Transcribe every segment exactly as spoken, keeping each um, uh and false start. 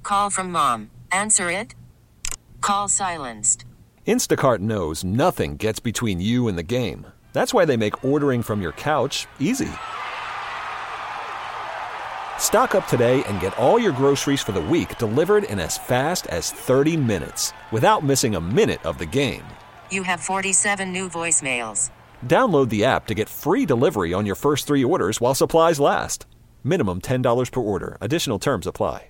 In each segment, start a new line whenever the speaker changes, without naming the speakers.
call from mom. Answer it. Call silenced.
Instacart knows nothing gets between you and the game. That's why they make ordering from your couch easy. Stock up today and get all your groceries for the week delivered in as fast as thirty minutes without missing a minute of the game.
You have forty-seven new voicemails.
Download the app to get free delivery on your first three orders while supplies last. Minimum ten dollars per order. Additional terms apply.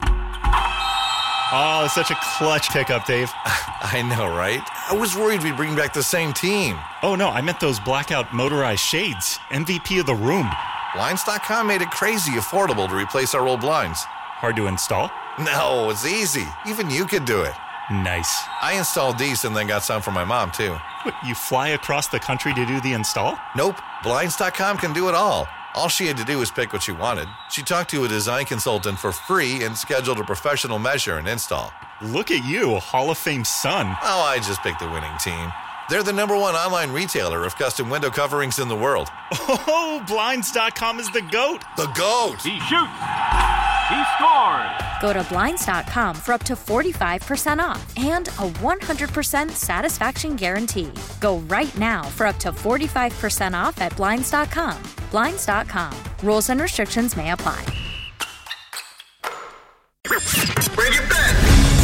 Oh, such a clutch pickup, Dave.
I know, right? I was worried we'd bring back the same team.
Oh, no, I meant those blackout motorized shades. M V P of the room.
Blinds dot com made it crazy affordable to replace our old blinds.
Hard to install?
No, it's easy. Even you could do it.
Nice.
I installed these and then got some for my mom, too.
What, you fly across the country to do the install?
Nope. Blinds dot com can do it all. All she had to do was pick what she wanted. She talked to a design consultant for free and scheduled a professional measure and install.
Look at you, Hall of Fame son.
Oh, I just picked the winning team. They're the number one online retailer of custom window coverings in the world.
Oh, Blinds dot com is the GOAT.
The GOAT.
He shoots. He scores.
Go to Blinds dot com for up to forty-five percent off and a one hundred percent satisfaction guarantee. Go right now for up to forty-five percent off at Blinds dot com. Blinds dot com. Rules and restrictions may apply.
Bring it back.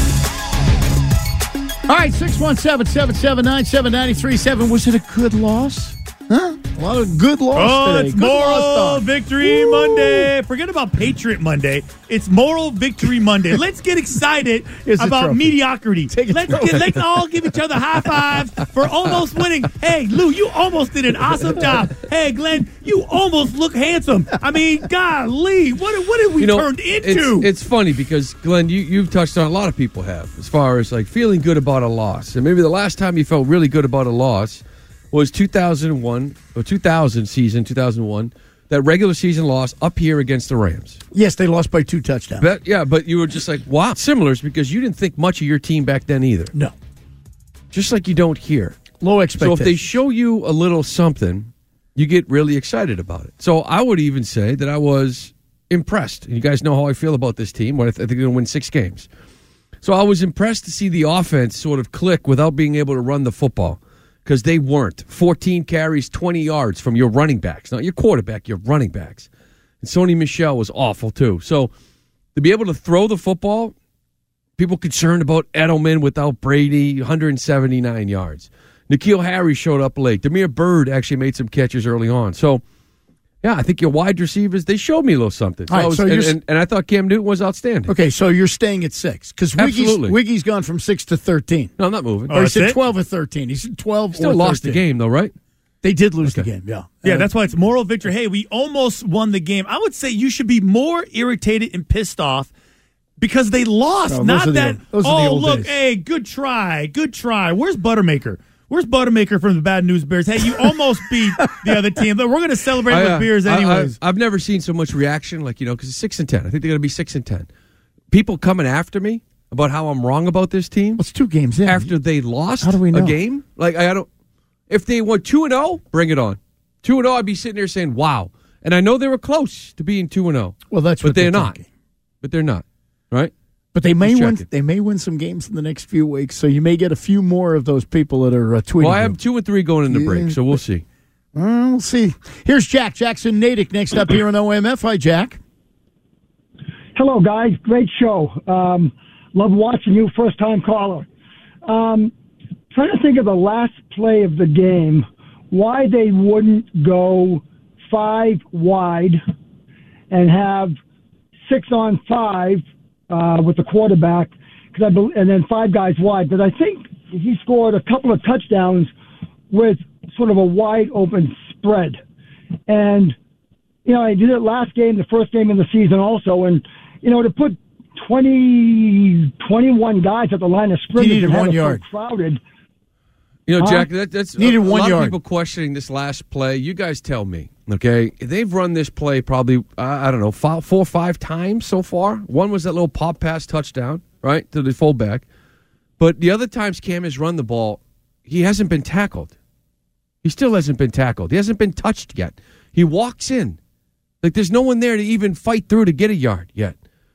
All right, six one seven, seven seven nine, seven nine three seven. Was it a good loss? Huh? A lot of good loss
oh,
today.
it's
Good
Moral
loss
Victory
Woo!
Monday. Forget about Patriot Monday. It's Moral Victory Monday. Let's get excited about
trophy.
mediocrity.
Take a
Let's
trophy.
get, let's all give each other high fives for almost winning. Hey, Lou, you almost did an awesome job. Hey, Glenn, you almost look handsome. I mean, golly, what what have we
You know,
turned into?
It's, it's funny because, Glenn, you, you've touched on a lot of people have as far as like feeling good about a loss. And maybe the last time you felt really good about a loss was two thousand one or two thousand season, two thousand one, that regular season loss up here against the Rams.
Yes, they lost by two touchdowns.
But, yeah, but you were just like, wow. Similars because you didn't think much of your team back then either.
No.
Just like you don't here.
Low
So
expectations.
if they show you a little something, you get really excited about it. So I would even say that I was impressed. And you guys know how I feel about this team. I think they're going to win six games. So I was impressed to see the offense sort of click without being able to run the football. Because they weren't. fourteen carries, twenty yards from your running backs. Not your quarterback, your running backs. And Sony Michel was awful, too. So to be able to throw the football, people concerned about Edelman without Brady, one hundred seventy-nine yards. N'Keal Harry showed up late. Damiere Byrd actually made some catches early on. So, yeah, I think your wide receivers, they showed me a little something. So
All right,
I was,
so
and,
you're-
and, and I thought Cam Newton was outstanding.
Okay, so you're staying at six. Because Wiggy's,
Absolutely.
Wiggy's gone from six to thirteen.
No, I'm not moving.
Oh,
or he
that's
said
it?
twelve or thirteen. He said twelve
Still
or
lost the
thirteen.
game, though, right?
They did lose
Okay.
the game, yeah.
Yeah,
Uh,
that's why it's Moral Victory. Hey, we almost won the game. I would say you should be more irritated and pissed off because they lost.
No, those
Not
are the
that,
old- those are the
oh,
old
look,
days.
hey, good try, good try. Where's Buttermaker? Where's Buttermaker from the Bad News Bears? Hey, you almost beat the other team. But we're going to celebrate
I,
with
uh,
beers
I-
anyways.
I, I've never seen so much reaction, like, you know, because it's six and ten. I think they're going to be six and ten. People coming after me about how I'm wrong about this team
It's two games in.
after they lost
How do we know?
a game. Like, I don't. If they went two and zero, bring it on. Two and zero, I'd be sitting there saying, "Wow!" And I know they were close to being two and zero.
Well, that's
but
what
they're,
they're
not.
thinking.
But they're not, right?
But they may
Just
win.
checking.
They may win some games in the next few weeks, so you may get a few more of those people that are uh, tweeting.
Well, I
you.
have two and three going in the
Yeah.
break, so we'll see.
Uh, we'll see. Here's Jack Jackson Natick next up here on O M F. Hi, Jack.
Hello, guys. Great show. Um, love watching you, first time caller. Um, trying to think of the last play of the game, why they wouldn't go five wide and have six on five uh, with the quarterback, because I bel and then five guys wide. But I think he scored a couple of touchdowns with sort of a wide open spread. And, you know, I did it last game, the first game of the season also. And, you know, to put twenty, twenty-one guys at the line of scrimmage
needed
and have
one
it so
yard.
crowded.
You know,
Huh?
Jack, that, that's
Needed
a, a
one
lot
yard.
of people questioning this last play. You guys tell me, okay? They've run this play probably, uh, I don't know, five, four or five times so far. One was that little pop pass touchdown, right, to the fullback. But the other times Cam has run the ball, he hasn't been tackled. He still hasn't been tackled. He hasn't been touched yet. He walks in. Like, there's no one there to even fight through to get a yard yet.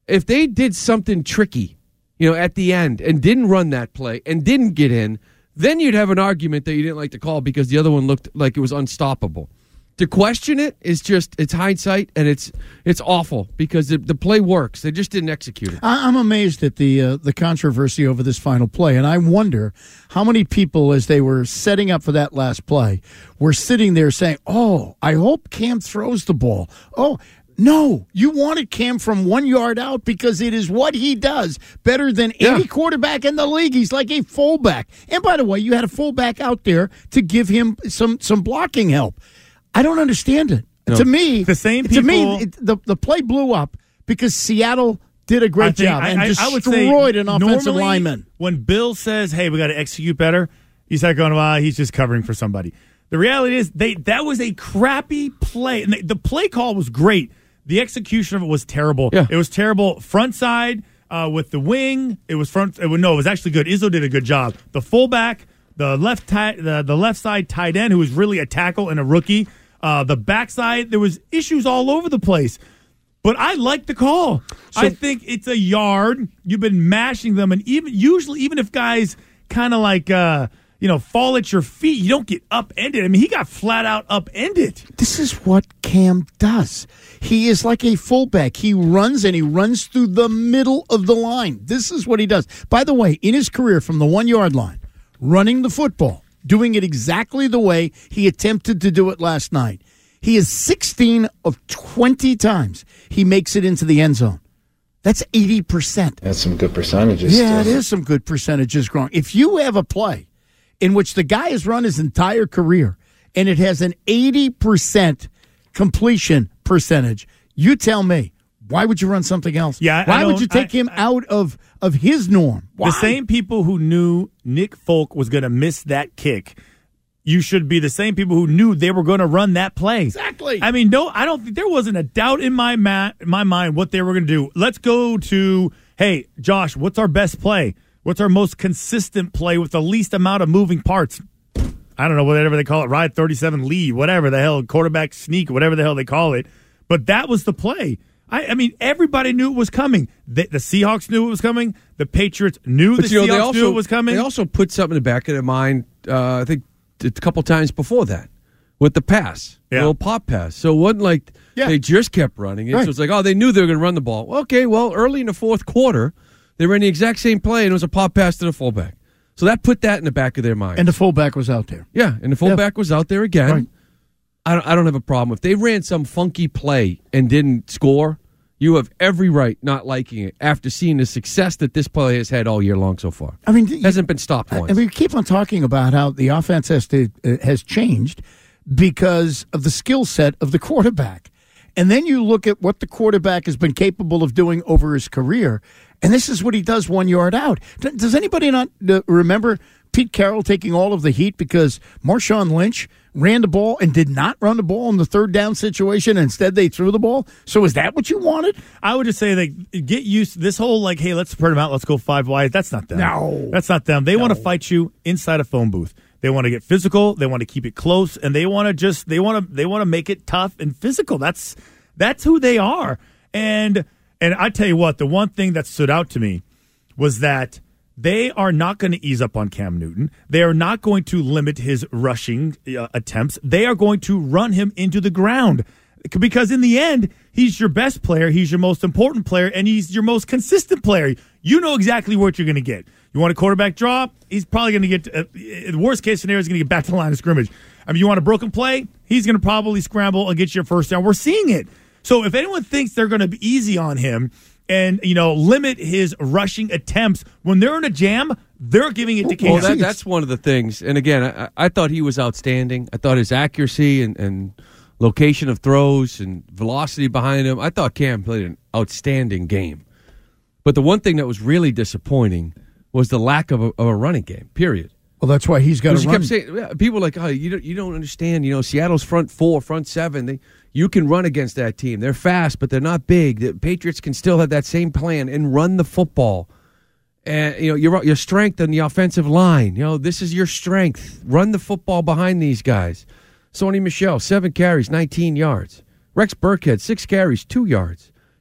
if they did something tricky, you know, at the end and didn't run that play and didn't get in, then you'd have an argument that you didn't like the call because the other one looked like it was unstoppable. To question it is just, it's hindsight, and it's it's awful because the, the play works. They just didn't execute it.
I, I'm amazed at the uh, the controversy over this final play, and I wonder how many people, as they were setting up for that last play, were sitting there saying, oh, I hope Cam throws the ball. Oh, no, you wanted Cam from one yard out because it is what he does better than any yeah. quarterback in the league. He's like a fullback. And by the way, you had a fullback out there to give him some, some blocking help. I don't understand it. No. To me,
the same people,
to me, it, the the play blew up because Seattle did a great
think,
job
I,
and
I,
destroyed
I
an offensive lineman.
When Bill says, "Hey, we got to execute better," he's not going, "Well, he's just covering for somebody." The reality is, they that was a crappy play, and they, the play call was great. The execution of it was terrible.
Yeah.
It was terrible front side uh, with the wing. It was front. It was, no, it was actually good. Izzo did a good job. The fullback, the left tight, the, the left side tight end, who was really a tackle and a rookie. Uh, the backside, there was issues all over the place. But I like the call. So, I think it's a yard. You've been mashing them, and even usually, even if guys kind of like uh, you know fall at your feet, you don't get upended. I mean, he got flat out upended.
This is what Cam does. He is like a fullback. He runs and he runs through the middle of the line. This is what he does. By the way, in his career, from the one yard line, running the football, doing it exactly the way he attempted to do it last night. He is sixteen of twenty times he makes it into the end zone. That's eighty percent.
That's some good percentages.
Yeah,
still.
it is some good percentages, Gronk. If you have a play in which the guy has run his entire career and it has an eighty percent completion percentage, you tell me, why would you run something else?
Yeah,
Why
I
would you take
I,
him
I,
out of, of his norm? Why?
The same people who knew Nick Folk was going to miss that kick, you should be the same people who knew they were going to run that play.
Exactly.
I mean, no, I don't think there wasn't a doubt in my ma- my mind what they were going to do. Let's go to, hey, Josh, what's our best play? What's our most consistent play with the least amount of moving parts? I don't know, whatever they call it, ride thirty-seven lead, whatever the hell, quarterback sneak, whatever the hell they call it. But that was the play. I, I mean, everybody knew it was coming. The, the Seahawks knew it was coming. The Patriots knew
but
the
you know,
Seahawks
they also,
knew it was coming.
They also put something in the back of their mind, uh, I think, a couple times before that with the pass,
yeah.
the little pop pass. So it wasn't like
yeah.
they just kept running it.
Right.
So it's like, oh, they knew they were going to run the ball. Well, okay, well, early in the fourth quarter, they ran the exact same play, and it was a pop pass to the fullback. So that put that in the back of their mind.
And the fullback was out there.
Yeah, and the fullback yeah. was out there again.
Right.
I don't, I don't have a problem. If they ran some funky play and didn't score, you have every right not liking it after seeing the success that this play has had all year long so far. I mean, it hasn't been stopped once.
I mean, we keep on talking about how the offense has to, uh, has changed because of the skill set of the quarterback. And then you look at what the quarterback has been capable of doing over his career, and this is what he does one yard out. Does anybody not remember Pete Carroll taking all of the heat because Marshawn Lynch ran the ball and did not run the ball in the third down situation, and instead they threw the ball? So is that what you wanted?
I would just say that get used to this whole, like, hey, let's spread them out, let's go five wide. That's not them.
No.
That's not them. They
no.
want to fight you inside a phone booth. They want to get physical. They want to keep it close, and they want to just they want to they want to make it tough and physical. That's that's who they are. And and I tell you what, the one thing that stood out to me was that they are not going to ease up on Cam Newton. They are not going to limit his rushing uh, attempts. They are going to run him into the ground because in the end, he's your best player, he's your most important player, and he's your most consistent player. You know exactly what you're going to get. You want a quarterback draw? He's probably going to get, uh, the worst case scenario, is going to get back to the line of scrimmage. I mean, you want a broken play? He's going to probably scramble and get you a first down. We're seeing it. So if anyone thinks they're going to be easy on him and, you know, limit his rushing attempts, when they're in a jam, they're giving it to Cam.
Well, that, that's one of the things. And again, I, I thought he was outstanding. I thought his accuracy and, and location of throws and velocity behind him, I thought Cam played an outstanding game. But the one thing that was really disappointing was the lack of a, of a running game, period.
Well, that's why he's got to run.
Kept saying, yeah, people are like, oh, you don't, you don't understand. You know, Seattle's front four, front seven, they, you can run against that team. They're fast, but they're not big. The Patriots can still have that same plan and run the football. And, you know, your, your strength on the offensive line, you know, this is your strength. Run the football behind these guys. Sony Michel, seven carries, nineteen yards. Rex Burkhead, six carries, two yards.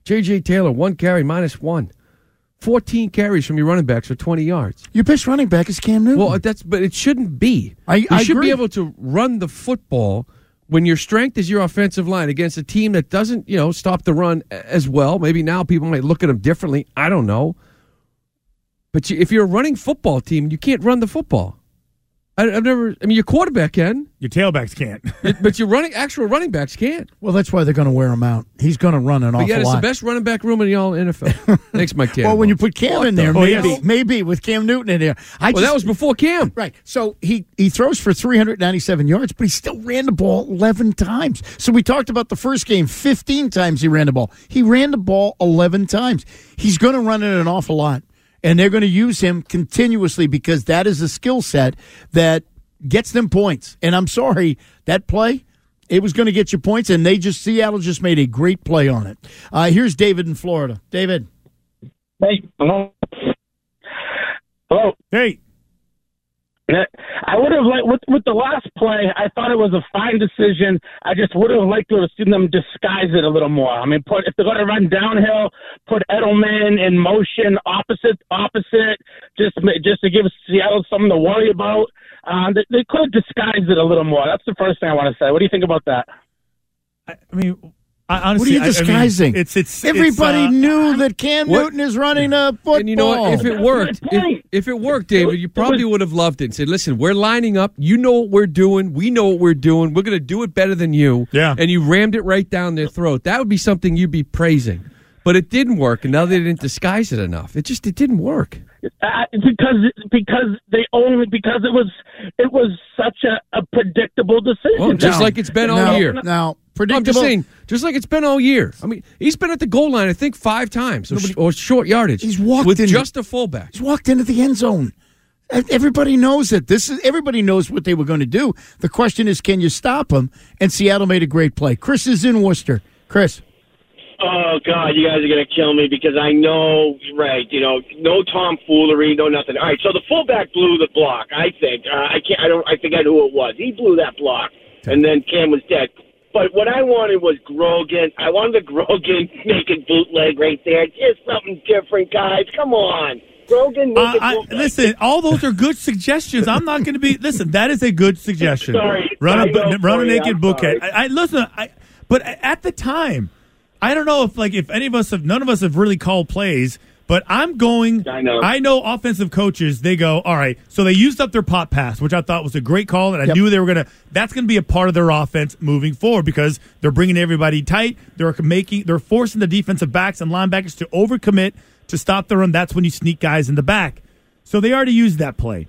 J J. Taylor, one carry, minus one. fourteen carries from your running backs for twenty yards.
Your best running back is Cam Newton.
Well, that's but it shouldn't be.
I,
you
I
should
agree.
be able to run the football when your strength is your offensive line against a team that doesn't, you know, stop the run as well. Maybe now people might look at them differently. I don't know. But you, if you're a running football team, you can't run the football. I, I've never. I mean, your quarterback can.
Your tailbacks can't.
But your running actual running backs can't.
Well, that's why they're going to wear him out. He's going to run an
But
awful
yet, it's
lot.
the best running back room in the all N F L. Thanks, Mike Taylor.
Well, when you put Cam in there,
the-
maybe,
Oh, yes.
maybe with Cam Newton in there. I
well,
just,
that was before Cam.
right. So he, he throws for three hundred ninety-seven yards, but he still ran the ball eleven times. So we talked about the first game, fifteen times he ran the ball. He ran the ball eleven times. He's going to run it an awful lot, and they're going to use him continuously because that is a skill set that gets them points. And I'm sorry, that play, it was going to get you points, and they just Seattle just made a great play on it. Uh, here's David in Florida. David.
Hey, hello. Hello.
Hey.
I would have liked with with the last play. I thought it was a fine decision. I just would have liked to have seen them disguise it a little more. I mean, put if they're going to run downhill, put Edelman in motion opposite opposite, just just to give Seattle something to worry about. Uh, they, they could have disguised it a little more. That's the first thing I want to say. What do you think about that?
I, I mean, I, honestly,
What are you disguising?
I, I mean, it's it's
Everybody
it's, uh,
knew that Cam
what-
Newton is running a football.
And you know what? If it
That's
worked,
my point.
if, if it worked, David, you probably would have loved it and said, listen, we're lining up. You know what we're doing. We know what we're doing. We're going to do it better than you.
Yeah.
And you rammed it right down their throat. That would be something you'd be praising. But it didn't work, and now they didn't disguise it enough. It just it didn't work.
Uh, because because they only because it was it was such a, a predictable decision.
Well, just
Now-
like it's been all
now,
year.
Now,
No, I'm
predictable.
just saying, just like it's been all year. I mean, he's been at the goal line, I think, five times, or, or short yardage.
He's walked
with
in-
just a fullback.
He's walked into the end zone. Everybody knows it. This is everybody knows what they were going to do. The question is, can you stop them? And Seattle made a great play. Chris is in Worcester. Chris.
Oh, God, you guys are going to kill me because I know, right, you know, no tomfoolery, no nothing. All right, so the fullback blew the block, I think. Uh, I can't, I don't, I forget who it was. He blew that block, and then Cam was dead. But what I wanted was Grogan. I wanted the Grogan naked bootleg right there. Just something different, guys. Come on. Grogan
Uh,
naked
I,
bootleg.
listen, all those are good suggestions. I'm not going to be. Listen, that is a good suggestion.
Sorry.
Run a
I know,
run a
Corey,
naked
I'm
bookhead.
sorry.
I, I listen. I but at the time, I don't know if like if any of us have none of us have really called plays. But I'm going.
I know.
I know offensive coaches. They go, all right. So they used up their pop pass, which I thought was a great call, and I
Yep.
knew they were gonna. That's going to be a part of their offense moving forward because they're bringing everybody tight. They're making. They're forcing the defensive backs and linebackers to overcommit to stop the run. That's when you sneak guys in the back. So they already used that play.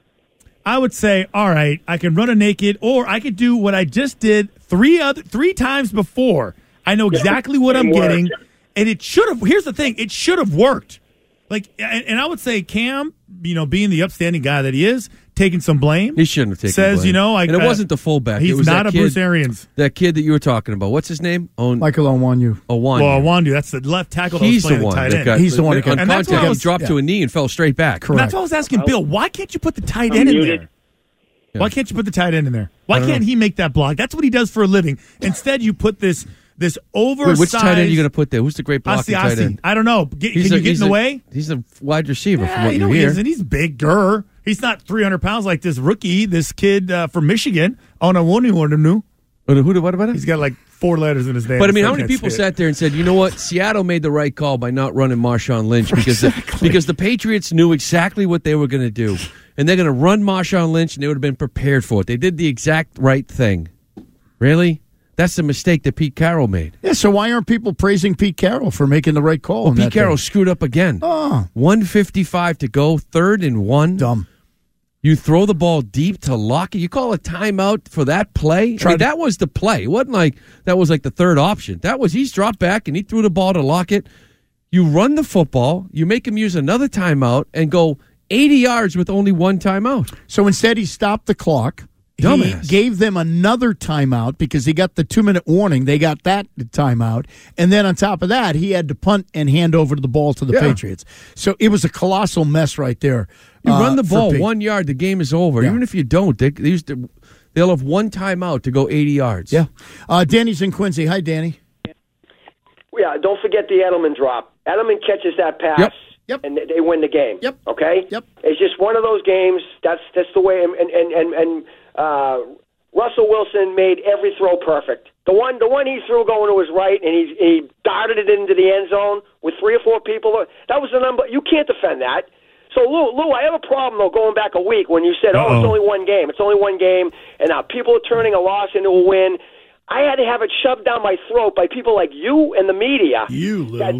I would say, all right, I can run a naked, or I could do what I just did three other three times before. I know exactly what I'm
It worked.
getting. And it should have. Here's the thing: it should have worked. Like, and, and I would say Cam, you know, being the upstanding guy that he is, taking some blame.
He shouldn't have taken
Says,
blame.
you know, I,
and it
uh,
wasn't the fullback.
He's
it was
not
that
a
kid,
Bruce Arians.
That kid that you were talking about. What's his name? On
Michael Onwenu.
Owanyu.
Well, Wandu, that's the left tackle. That
He's
was playing
the one
tight
that
end.
got.
He's the one that
on
got-
And that's
contact.
why I
He
was-
dropped
yeah.
to a knee and fell straight back.
And that's why I was asking Bill, why can't you put the tight end in
muted.
there? Why can't you put the tight end in there? Why
I don't
can't
know.
he make that block? That's what he does for a living. Instead, you put this this oversized.
Wait, which tight end are you going to put there? Who's the great blocking
Asi,
tight
Asi.
end?
I don't know. Get, can
He's
you
a-
get in
he's
the
a-
way?
He's a wide receiver from
Yeah,
what
you
you
know he
hear.
is, and he's bigger. He's not three hundred pounds like this rookie, this kid uh, from Michigan. On a one new.
Who, who, what about it?
He's got like four letters in his name.
But I mean,
so
how many
can't
people
say it.
sat there and said, "You know what? Seattle made the right call by not running Marshawn Lynch because the, because the Patriots knew exactly what they were going to do, and they're going to run Marshawn Lynch, and they would have been prepared for it. They did the exact right thing. Really, that's the mistake that Pete Carroll made.
Yeah, so why aren't people praising Pete Carroll for making the right call?
Well,
on
Pete
that
Carroll
day?
screwed up again.
Oh,
one fifty-five to go, third and one.
dumb.
You throw the ball deep to Lockett. You call a timeout for that play? I
Tried-
mean, that was the play. It wasn't like that was like the third option. That was he's dropped back and he threw the ball to Lockett. You run the football. You make him use another timeout and go eighty yards with only one timeout.
So instead, he stopped the clock.
Dumbass.
He gave them another timeout because he got the two-minute warning. They got that timeout. And then on top of that, he had to punt and hand over the ball to the
Yeah.
Patriots. So it was a colossal mess right there.
You
uh,
run the
for
ball
Pete.
one yard, the game is over.
Yeah.
Even if you don't, they, they used to, they'll have one timeout to go eighty yards.
Yeah. Uh, Danny's in Quincy. Hi, Danny.
Yeah, don't forget the Edelman drop. Edelman catches that pass,
Yep. Yep.
and they win the game.
Yep.
Okay.
Yep.
It's just one of those games. That's that's the way. And and and, and uh, Russell Wilson made every throw perfect. The one the one he threw going to his right, and he he darted it into the end zone with three or four people. That was the number. You can't defend that. So, Lou, Lou, I have a problem, though, going back a week when you said, Uh-oh. oh, it's only one game. It's only one game, and now people are turning a loss into a win. I had to have it shoved down my throat by people like you and the media.
You, Lou.
That,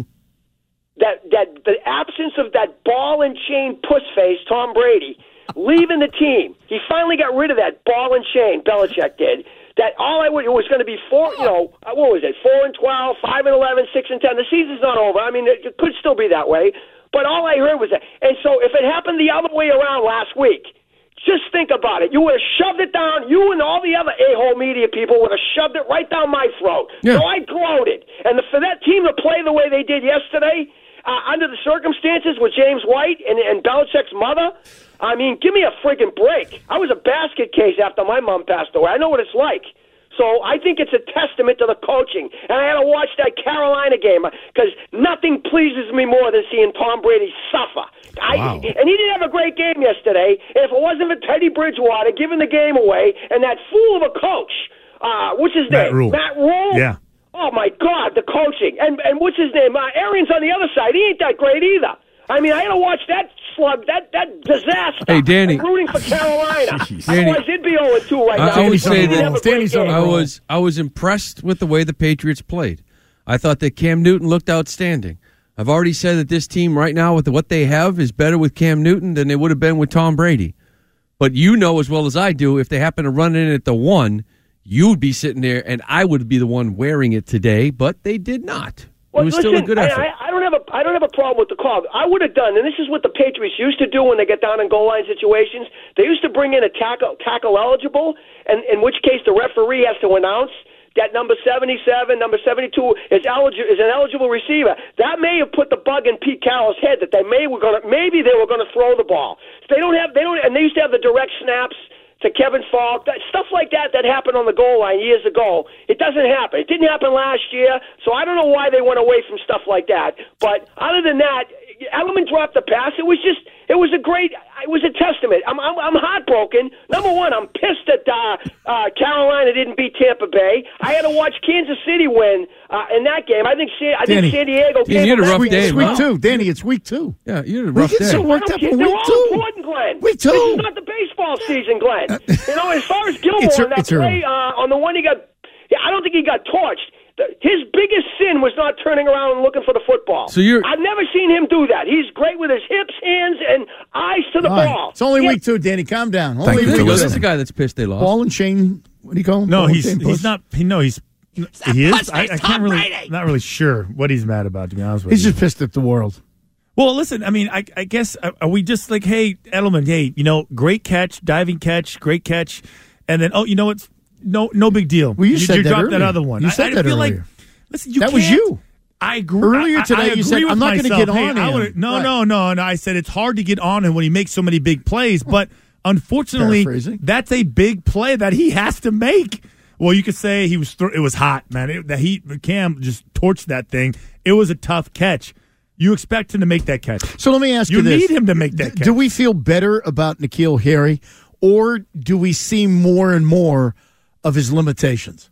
that, that the absence of that ball and chain puss face, Tom Brady, leaving the team. He finally got rid of that ball and chain, Belichick did. That all I would, it was going to be four, you know, what was it, four and twelve, five and eleven, six and ten. The season's not over. I mean, it, it could still be that way. But all I heard was that. And so if it happened the other way around last week, just think about it. You would have shoved it down. You and all the other a-hole media people would have shoved it right down my throat. Yeah. So I gloated. And the, for that team to play the way they did yesterday, uh, under the circumstances with James White and, and Belichick's mother, I mean, give me a friggin' break. I was a basket case after my mom passed away. I know what it's like. So I think it's a testament to the coaching. And I had to watch that Carolina game because nothing pleases me more than seeing Tom Brady suffer.
Wow.
I, and he didn't have a great game yesterday. And if it wasn't for Teddy Bridgewater giving the game away and that fool of a coach, uh, what's his
Matt
name?
Rule.
Matt Rule?
Yeah.
Oh, my God, the coaching. And and what's his name? Uh, Arians on the other side. He ain't that great either. I mean, I had to watch that slug, that that disaster.
Hey, Danny.
I'm rooting for Carolina.
Danny.
Otherwise, it'd be oh and two right
I,
now.
I would say
He'd have a
that
great game.
I was I was impressed with the way the Patriots played. I thought that Cam Newton looked outstanding. I've already said that this team right now with what they have is better with Cam Newton than they would have been with Tom Brady. But you know as well as I do, if they happen to run in at the one, you'd be sitting there and I would be the one wearing it today, but they did not.
Well,
it was
listen,
still a good effort.
I, I, I don't have a I don't have a problem with the call. I would have done, and this is what the Patriots used to do when they get down in goal line situations. They used to bring in a tackle tackle eligible, and in which case the referee has to announce that number seventy-seven, number seventy-two is eligible is an eligible receiver. That may have put the bug in Pete Carroll's head that they may were going to maybe they were going to throw the ball. So they don't have they don't and they used to have the direct snaps to Kevin Falk, that, stuff like that that happened on the goal line years ago. It doesn't happen. It didn't happen last year, so I don't know why they went away from stuff like that. But other than that, Edelman dropped the pass. It was just, it was a great, it was a testament. I'm, I'm, I'm heartbroken. Number one, I'm pissed that uh, uh, Carolina didn't beat Tampa Bay. I had to watch Kansas City win uh, in that game. I think San, I
Danny,
think San Diego.
Danny, you had a rough day,
It's week
huh?
two, Danny. It's week two.
Yeah, you had a
We
rough
get
day.
so worked up in
They're
week
all
two.
important, Glenn.
Week two.
This is not the baseball season, Glenn. You know, as far as Gilmore
It's a-
on that
it's a-
play, uh, on the one he got, yeah, I don't think he got torched. The, his biggest sin was not turning around and looking for the football.
So you're-
I've never seen him do that. He's great with his hips, hands, and eyes to the
All right.
ball.
It's only
Yeah.
week two, Danny. Calm down.
Thank
Only
you
week
for
two.
listening. That's the guy that's pissed they lost.
Ball and chain. What do you call him?
No,
Ball and
he's
chain
he's
puss?
not. He, no, he's he is. I, I can't really. Not really sure what he's mad about. To be honest with
He's
you.
just pissed at the world.
Well, listen, I mean, I, I guess, are are we just like, hey, Edelman, hey, you know, great catch, diving catch, great catch, and then, oh, you know what? No no big deal.
Well, you said that
dropped
earlier.
that other one.
You
I-
said
I
that
feel
earlier.
Like, listen, you
That was
can't-
you.
I agree.
Earlier
I-
today,
I
you
agree
said,
with
"I'm not gonna
myself.
get
Hey,
on
I
him."
would've- No,
Right.
no, no, no. I said it's hard to get on him when he makes so many big plays, but unfortunately,
Paraphrasing.
that's a big play that he has to make. Well, you could say he was. Th- it was hot, man. It, the heat. Cam just torched that thing. It was a tough catch. You expect him to make that catch.
So let me ask you,
You
this.
need him to make that
D-
catch.
Do we feel better about N'Keal Harry, or do we see more and more of his limitations?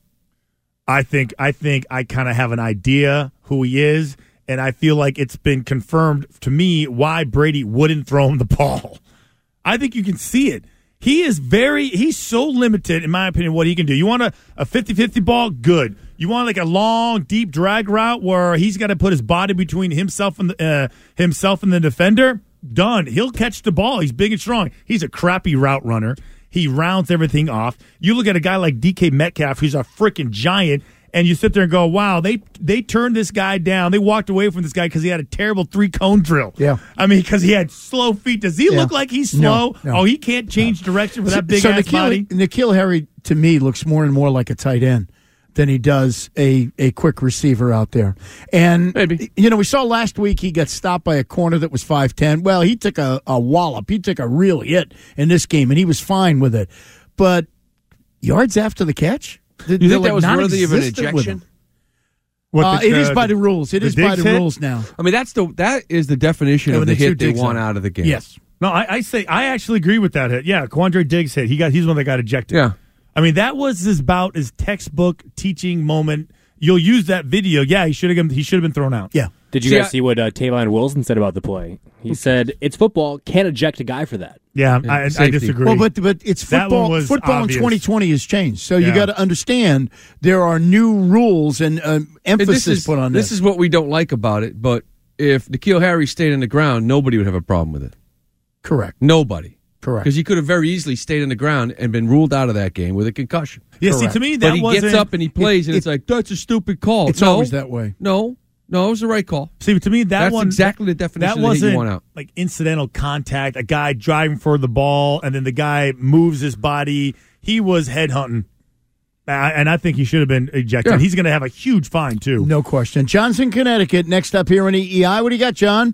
I think I think I kind of have an idea who he is, and I feel like it's been confirmed to me why Brady wouldn't throw him the ball. I think you can see it. He is very, he's so limited, in my opinion, what he can do. You want a, a fifty-fifty ball? Good. You want like a long, deep drag route where he's got to put his body between himself and the, uh, himself and the defender? Done. He'll catch the ball. He's big and strong. He's a crappy route runner. He rounds everything off. You look at a guy like D K Metcalf, who's a freaking giant, and you sit there and go, wow, they they turned this guy down. They walked away from this guy because he had a terrible three-cone drill.
Yeah.
I mean, because he had slow feet. Does he
Yeah.
look like he's
No,
slow?
no.
Oh, he can't change direction with that
so
big-ass
N'Keal,
body?
N'Keal Harry, to me, looks more and more like a tight end than he does a, a quick receiver out there. And,
Maybe.
you know, we saw last week he got stopped by a corner that was five ten. Well, he took a, a wallop. He took a real hit in this game, and he was fine with it. But yards after the catch?
You think that was worthy of an
non-existent with
ejection?
him.
What,
Uh,
the-
it is
uh,
by the rules. It
the
is by
Diggs
the
hit?
rules now.
I mean, that's the that is the definition
Yeah,
of
when
the
they threw
hit they
Diggs
want
out.
out of the game.
Yes.
No, I, I say I actually agree with that hit. Yeah, Quandre Diggs hit. He got he's the one that got ejected.
Yeah.
I mean, that was about his textbook teaching moment. You'll use that video. Yeah, he should have he should have been thrown out.
Yeah.
Did you
See,
guys
I-
see what uh, Tavon Wilson said about the play? He said, it's football. Can't eject a guy for that.
Yeah, I, I disagree.
Well, but but it's
That one
football.
was
Football
obvious.
in twenty twenty has changed, so you
Yeah.
got to understand there are new rules and uh,
And
emphasis
this is,
put on this.
This is what we don't like about it, but if N'Keal Harry stayed on the ground, nobody would have a problem with it.
Correct.
Nobody.
Correct.
Because he could have very easily stayed on the ground and been ruled out of that game with a concussion.
Yeah, see, to me, that
But he
wasn't-
gets up and he plays,
it-
and it's
it-
like, that's a stupid call.
It's
no,
always that way.
No, no, it was the right call.
See, to me, that
That's
one
exactly the definition
That
of the hit you
wasn't
want out.
like incidental contact. A guy driving for the ball, and then the guy moves his body. He was headhunting, uh, and I think he should have been ejected.
Yeah.
He's going to have a huge fine too.
No question. John's in Connecticut. Next up here on E E I. What do you got, John?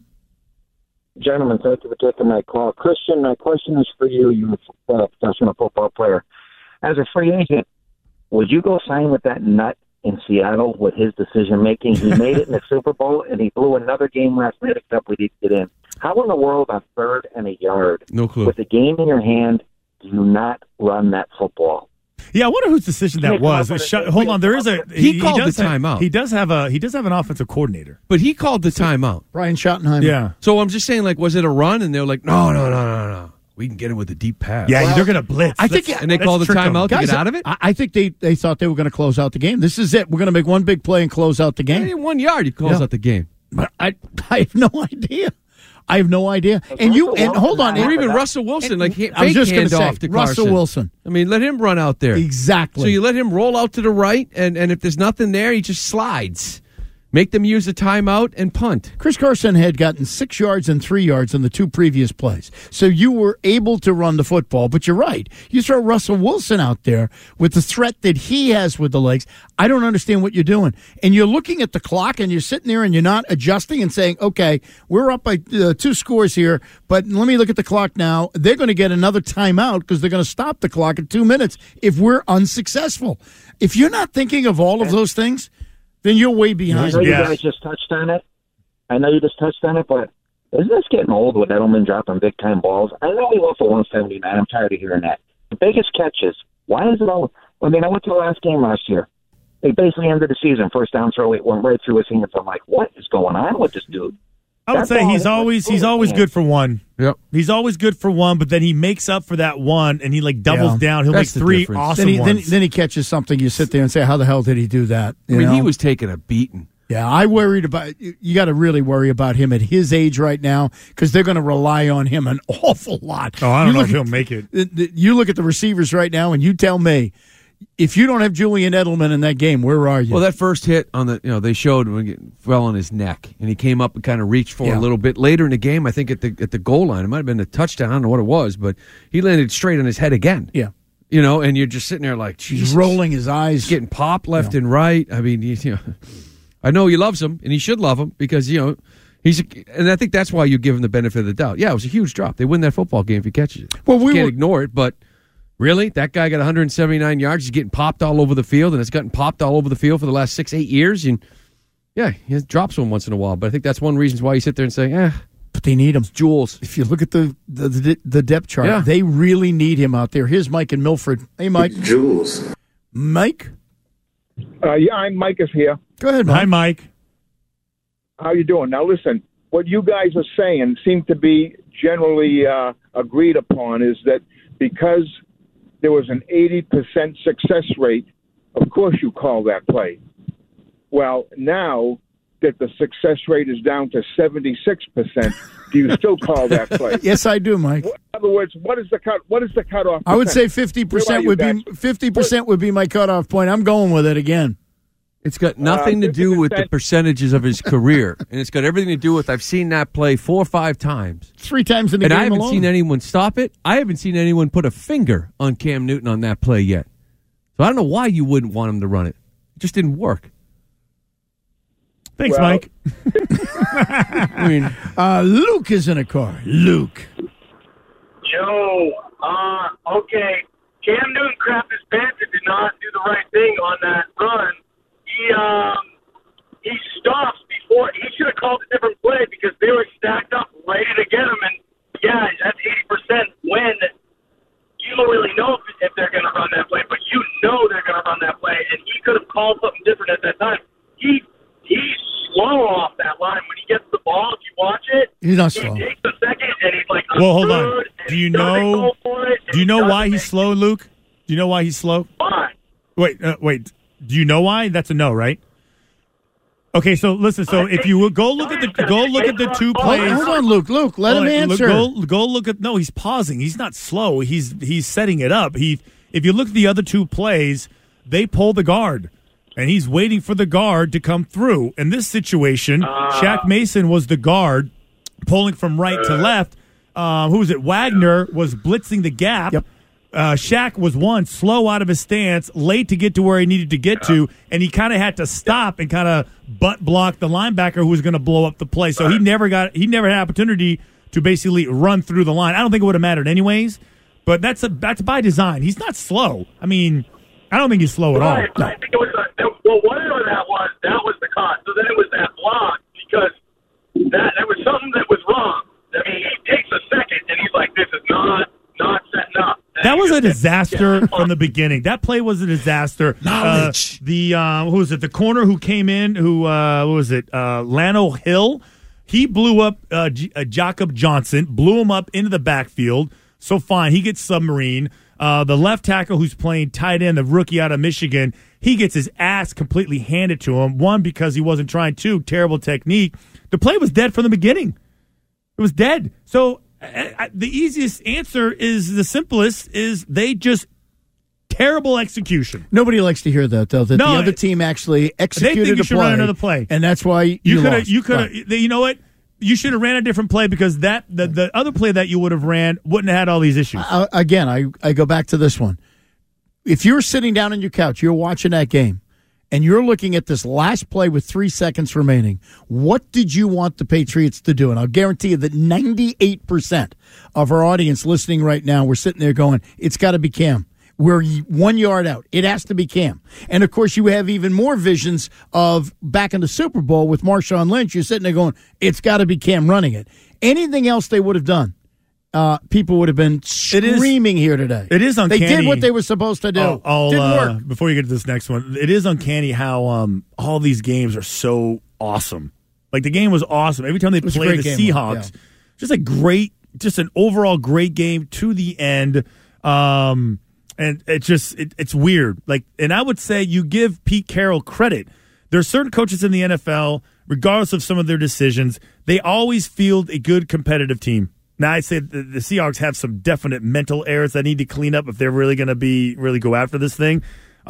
Gentlemen, thank you for taking my call. Christian, my question is for you. You're a professional football player. As a free agent, would you go sign with that nut in Seattle with his decision-making? He made it in the Super Bowl, and he blew another game last night except we didn't get in. How in the world on third and a yard,
No clue.
with the game in your hand, do you not run that football?
Yeah, I wonder whose decision that
Nick,
was.
how about
Shut-
it?
hold on, there is a
He called
does
the
have-
timeout.
He does have a he does have an offensive coordinator.
But he called the timeout.
Brian Schottenheimer.
Yeah.
So I'm just saying, like, was it a run? And they're like, no, no, no, no, no. We can get him with a deep pass.
Yeah, they're going to blitz.
I think,
And they
Let's
call the
trick 'em.
timeout to
guys,
get out of it?
I, I think they, they thought they were going to close out the game. This is it. We're going to make one big play and close out the game.
In one yard, he calls
Yeah.
out the game.
But I, I have no idea. I have no idea. And you and hold on.
Or
and-
even Russell Wilson, like, he,
I was
fake
just gonna
handoff
say,
to
Russell
Carson.
Wilson.
I mean, let him run out there.
Exactly.
So you let him roll out to the right, and, and if there's nothing there, he just slides. Make them use a timeout and punt.
Chris Carson had gotten six yards and three yards in the two previous plays. So you were able to run the football, but you're right. You throw Russell Wilson out there with the threat that he has with the legs. I don't understand what you're doing. And you're looking at the clock and you're sitting there and you're not adjusting and saying, okay, we're up by uh, two scores here, but let me look at the clock now. They're going to get another timeout because they're going to stop the clock at two minutes if we're unsuccessful. If you're not thinking of all of those things, then you're way
I
behind.
know you guys just touched on it. I know you just touched on it, but isn't this getting old with Edelman dropping big-time balls? I know he went for one seventy-nine. I'm tired of hearing that. The biggest catches, why is it all – I mean, I went to the last game last year. They basically ended the season. First down throw, it went right through his hands. I'm like, what is going on with this dude?
I would
That
say
ball
he's
went
always
through
he's
his
always
hands.
good for one.
Yep.
He's always good for one, but then he makes up for that one, and he like doubles
Yeah.
down. He'll
That's
make
the
three
difference.
awesome
then he, then,
ones.
then he catches something. You sit there and say, how the hell did he do that?
I
You
mean, he
know?
was taking a beating.
Yeah, I worried about you. You got to really worry about him at his age right now because they're going to rely on him an awful lot.
Oh, I don't
You
know
look
if he'll
at-
make it.
the- the- You look at the receivers right now, and you tell me if you don't have Julian Edelman in that game, where are you?
Well, that first hit on the, you know, they showed when it fell on his neck, and he came up and kind of reached for
Yeah.
a little bit later in the game. I think at the at the goal line, it might have been a touchdown. I don't know what it was, but he landed straight on his head again.
Yeah,
you know, and you're just sitting there like,
he's
Jesus.
rolling his eyes,
getting popped left and right. I mean, you, you know, I know he loves him, and he should love him because you know he's, a, and I think that's why you give him the benefit of the doubt. Yeah, it was a huge drop. They win that football game if he catches it.
Well, we
you can't
were-
ignore it, but. Really? That guy got one hundred seventy-nine yards. He's getting popped all over the field, and it's gotten popped all over the field for the last six, eight years. And yeah, he drops one once in a while. But I think that's one reason why you sit there and say, eh.
But they need him.
Jules.
If you look at the the, the, the depth chart,
Yeah.
they really need him out there. Here's Mike and Milford. Hey, Mike.
Jules.
Mike?
Uh, yeah, I'm Mike is here.
Go ahead, Mike.
Hi, Mike.
How you doing? Now, listen, what you guys are saying seem to be generally uh, agreed upon is that because there was an eighty percent success rate, of course you call that play. Well, now that the success rate is down to seventy-six percent, do you still call that play?
Yes, I do, Mike.
In other words, what is the cut? What is the cutoff?
I would say
percent?
fifty
Where are
percent
you
would
guys?
be fifty percent would be my cutoff point. I'm going with it again.
It's got nothing
Uh,
to do with the
fifty percent
percentages of his career, and it's got everything to do with I've seen that play four or five times.
Three times in the
and
game
I haven't
alone.
seen anyone stop it. I haven't seen anyone put a finger on Cam Newton on that play yet. So I don't know why you wouldn't want him to run it. It just didn't work.
Thanks,
Well-
Mike.
I mean,
Uh, Luke is in a car. Luke.
Yo, uh, okay. Cam Newton crapped his pants and did not do the right thing on that run. He, um,
he stops before. He should have called a different play because they were stacked up, ready to get him. And, yeah, that's eighty percent win. You don't really know if, if they're going to run that play, but you know they're going to run that play. And he could have called something different at that time. He He's slow off that line. When he gets the ball, if you watch it,
he's not
he
slow.
takes a second, and he's like, I'm
Well, hold
good,
on.
and
Do
he
you
doesn't
know?
go for it, and
Do you
he
know
doesn't
why he's
make-
slow, Luke? Do you know why he's slow?
Why?
Wait, uh, wait. Do you know why? That's a no, right? Okay, so listen. So if you will go look at the go look at the two plays.
Hold on, Luke. Luke, let
Hold
him
on, look-
answer.
Go, go look at. No, he's pausing. He's not slow. He's he's setting it up. He. If you look at the other two plays, they pull the guard, and he's waiting for the guard to come through. In this situation,
Uh,
Shaq Mason was the guard, pulling from right to left. Uh, who was it? Wagner was blitzing the gap.
Yep.
Uh, Shaq was one slow out of his stance, late to get to where he needed to get to, and he kind of had to stop and kind of butt block the linebacker who was going to blow up the play. So he never got he never had opportunity to basically run through the line. I don't think it would have mattered anyways, but that's a that's by design. He's not slow. I mean, I don't think he's slow at all.
Right, but I think it was a, well, whatever that was, that was the cause. So then it was that block because that there was something that was wrong. I mean, he takes a second and he's like, "This is not not setting up." And
That
he
was a
just-
disaster from the beginning. That play was a disaster.
Knowledge.
Uh, the uh, who was it? The corner who came in, who uh, what was it? Uh, Lano Hill. He blew up uh, J- uh, Jacob Johnson, blew him up into the backfield. So fine, he gets submarine. Uh, the left tackle who's playing tight end, the rookie out of Michigan, he gets his ass completely handed to him. One, because he wasn't trying. Two, terrible technique. The play was dead from the beginning. It was dead. So I, I, the easiest answer is the simplest is they just terrible execution.
Nobody likes to hear that, though, that
No,
the other team actually executed
they think you
a
should
play.
run another play.
And that's why you,
You could have.
lost.
You could have.
Right.
You know what? You should have ran a different play because that the, the other play that you would have ran wouldn't have had all these issues.
Uh, again, I, I go back to this one. If you're sitting down on your couch, you're watching that game, and you're looking at this last play with three seconds remaining, what did you want the Patriots to do? And I'll guarantee you that ninety-eight percent of our audience listening right now, we're sitting there going, it's got to be Cam. We're one yard out. It has to be Cam. And, of course, you have even more visions of back in the Super Bowl with Marshawn Lynch. You're sitting there going, it's got to be Cam running it. Anything else they would have done, uh, people would have been screaming here today.
It is uncanny.
They did what they were supposed to do.
I'll, I'll,
Didn't
uh,
work.
Before you get to this next one, it is uncanny how um, all these games are so awesome. Like, the game was awesome. Every time they
was a
play
great
the
game,
Seahawks,
yeah.
just a great, just an overall great game to the end. Um, and it just, it, it's weird. Like, and I would say you give Pete Carroll credit. There are certain coaches in the N F L, regardless of some of their decisions, they always field a good competitive team. Now, I'd say the, the Seahawks have some definite mental errors that need to clean up if they're really going to be really go after this thing.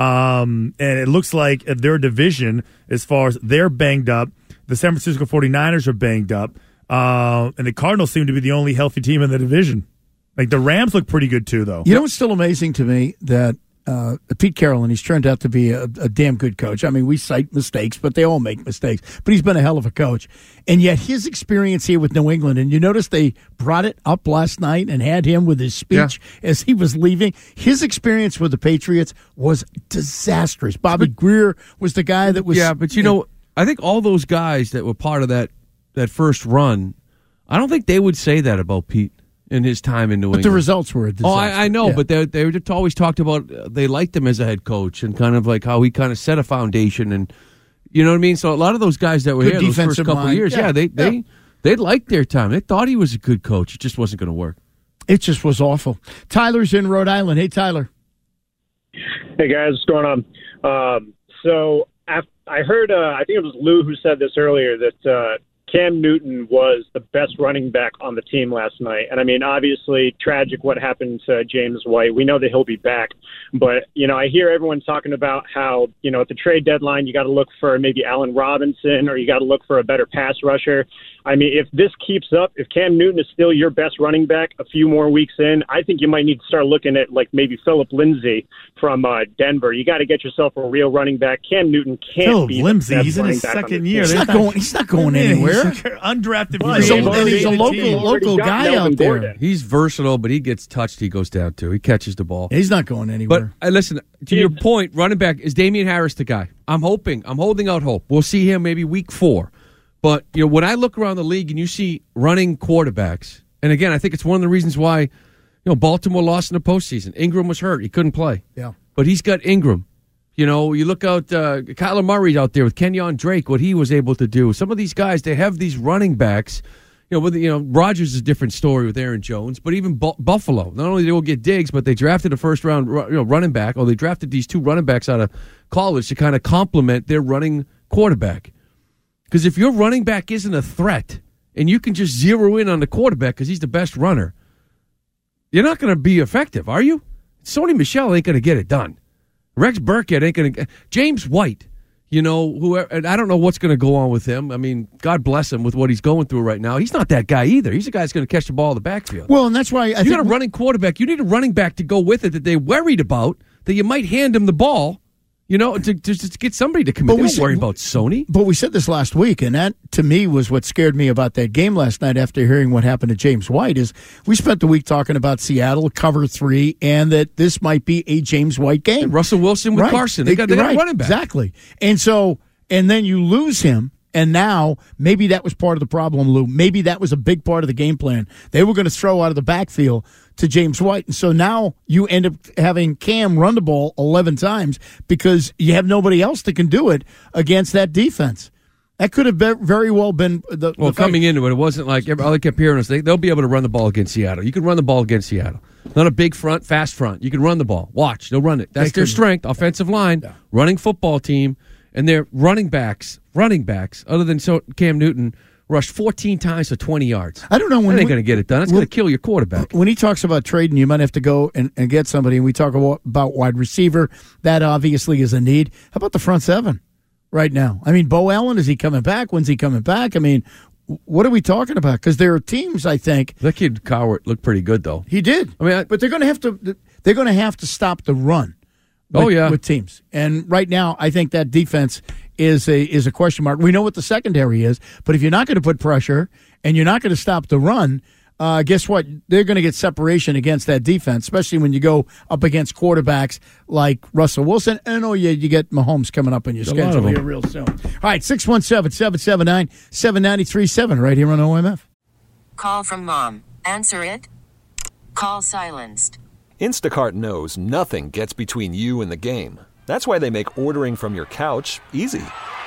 Um, and it looks like their division, as far as they're banged up, the San Francisco forty-niners are banged up, uh, and the Cardinals seem to be the only healthy team in the division. Like, the Rams look pretty good, too, though.
You know what's still amazing to me? That uh, Pete Carroll, and he's turned out to be a, a damn good coach. I mean, we cite mistakes, but they all make mistakes. But he's been a hell of a coach. And yet his experience here with New England, and you notice they brought it up last night and had him with his speech yeah. as he was leaving. His experience with the Patriots was disastrous. Bobby but, Greer was the guy that was...
Yeah, but you know, I think all those guys that were part of that, that first run, I don't think they would say that about Pete in his time in New
but
England.
But the results were a disaster.
Oh, I, I know,
yeah.
but they they just always talked about uh, they liked him as a head coach and kind of like how he kind of set a foundation and you know what I mean. So a lot of those guys that were
good
here those first couple
mind.
of years, yeah, yeah they they
yeah.
they liked their time. They thought he was a good coach. It just wasn't going to work.
It just was awful. Tyler's in Rhode Island. Hey, Tyler.
Hey guys, what's going on? Um, so I heard, uh, I think it was Lou who said this earlier that. Uh, Cam Newton was the best running back on the team last night. And, I mean, obviously, tragic what happened to James White. We know that he'll be back. But, you know, I hear everyone talking about how, you know, at the trade deadline, you got to look for maybe Allen Robinson or you got to look for a better pass rusher. I mean, if this keeps up, if Cam Newton is still your best running back a few more weeks in, I think you might need to start looking at like maybe Philip Lindsay from uh, Denver. You got to get yourself a real running back. Cam Newton can't
Philip
be
Lindsay.
the best
He's in
running
his
back on
second
the
year.
team.
He's not going. He's not going anywhere.
He's undrafted.
Well, he's, a, and he's a local
team.
local
Got
guy
Melvin
out there.
Gordon.
He's versatile, but he gets touched, he goes down too. He catches the ball.
He's not going anywhere.
But uh, listen, to your point, running back, is Damian Harris the guy? I'm hoping. I'm holding out hope. We'll see him maybe week four. But you know, when I look around the league and you see running quarterbacks, and again, I think it's one of the reasons why you know Baltimore lost in the postseason. Ingram was hurt; he couldn't play.
Yeah,
but he's got Ingram. You know, you look out, uh, Kyler Murray's out there with Kenyon Drake. What he was able to do. Some of these guys, they have these running backs. You know, with you know, Rodgers is a different story with Aaron Jones, but even Bu- Buffalo, not only did they go get Diggs, but they drafted a first round you know, running back, or they drafted these two running backs out of college to kind of complement their running quarterback. Because if your running back isn't a threat and you can just zero in on the quarterback because he's the best runner, you're not going to be effective, are you? Sony Michel ain't going to get it done. Rex Burkhead ain't going to. James White, you know, whoever. And I don't know what's going to go on with him. I mean, God bless him with what he's going through right now. He's not that guy either. He's a guy that's going to catch the ball in the backfield.
Well, and that's why I
you
think
got a running quarterback. You need a running back to go with it that they're worried about, that you might hand him the ball. You know, to, to, to get somebody to commit.
But
They
we
don't
said-
worry about Sony.
But we said this last week, and that, to me, was what scared me about that game last night after hearing what happened to James White, is we spent the week talking about Seattle, cover three, and that this might be a James White game.
And Russell Wilson with
Right.
Carson. They got, they got
Right.
a running back.
Exactly. And so, and then you lose him, and now maybe that was part of the problem, Lou. Maybe that was a big part of the game plan. They were going to throw out of the backfield to James White. And so now you end up having Cam run the ball eleven times because you have nobody else that can do it against that defense. That could have be, very well been the
Well,
the fact-
coming into it, it wasn't like I kept hearing us. They, they'll be able to run the ball against Seattle. You can run the ball against Seattle. Not a big front, fast front. You can run the ball. Watch, they'll run it. That's
They
their
couldn't.
strength. Offensive line,
Yeah.
running football team, and their running backs. Running backs, other than so Cam Newton, rushed fourteen times for twenty yards.
I don't know when
That ain't
we-
going to get it done. It's going to kill your quarterback.
When he talks about trading, you might have to go and, and get somebody, and we talk about, about wide receiver. That obviously is a need. How about the front seven right now? I mean, Bo Allen, is he coming back? When's he coming back? I mean, what are we talking about? Because there are teams, I think.
That kid Cowart looked pretty good, though.
He did.
I mean, I,
But they're going to have to. They're going to have to stop the run.
Oh,
with,
yeah.
with teams. And right now, I think that defense is a is a question mark. We know what the secondary is, but if you're not going to put pressure and you're not going to stop the run, uh, guess what? They're going to get separation against that defense, especially when you go up against quarterbacks like Russell Wilson. And oh yeah, you get Mahomes coming up on your
A lot of
schedule
them.
here real soon. All right, six one seven, seven seven nine, seven nine three seven right here on O M F.
Call from mom. Answer it. Call silenced.
Instacart knows nothing gets between you and the game. That's why they make ordering from your couch easy.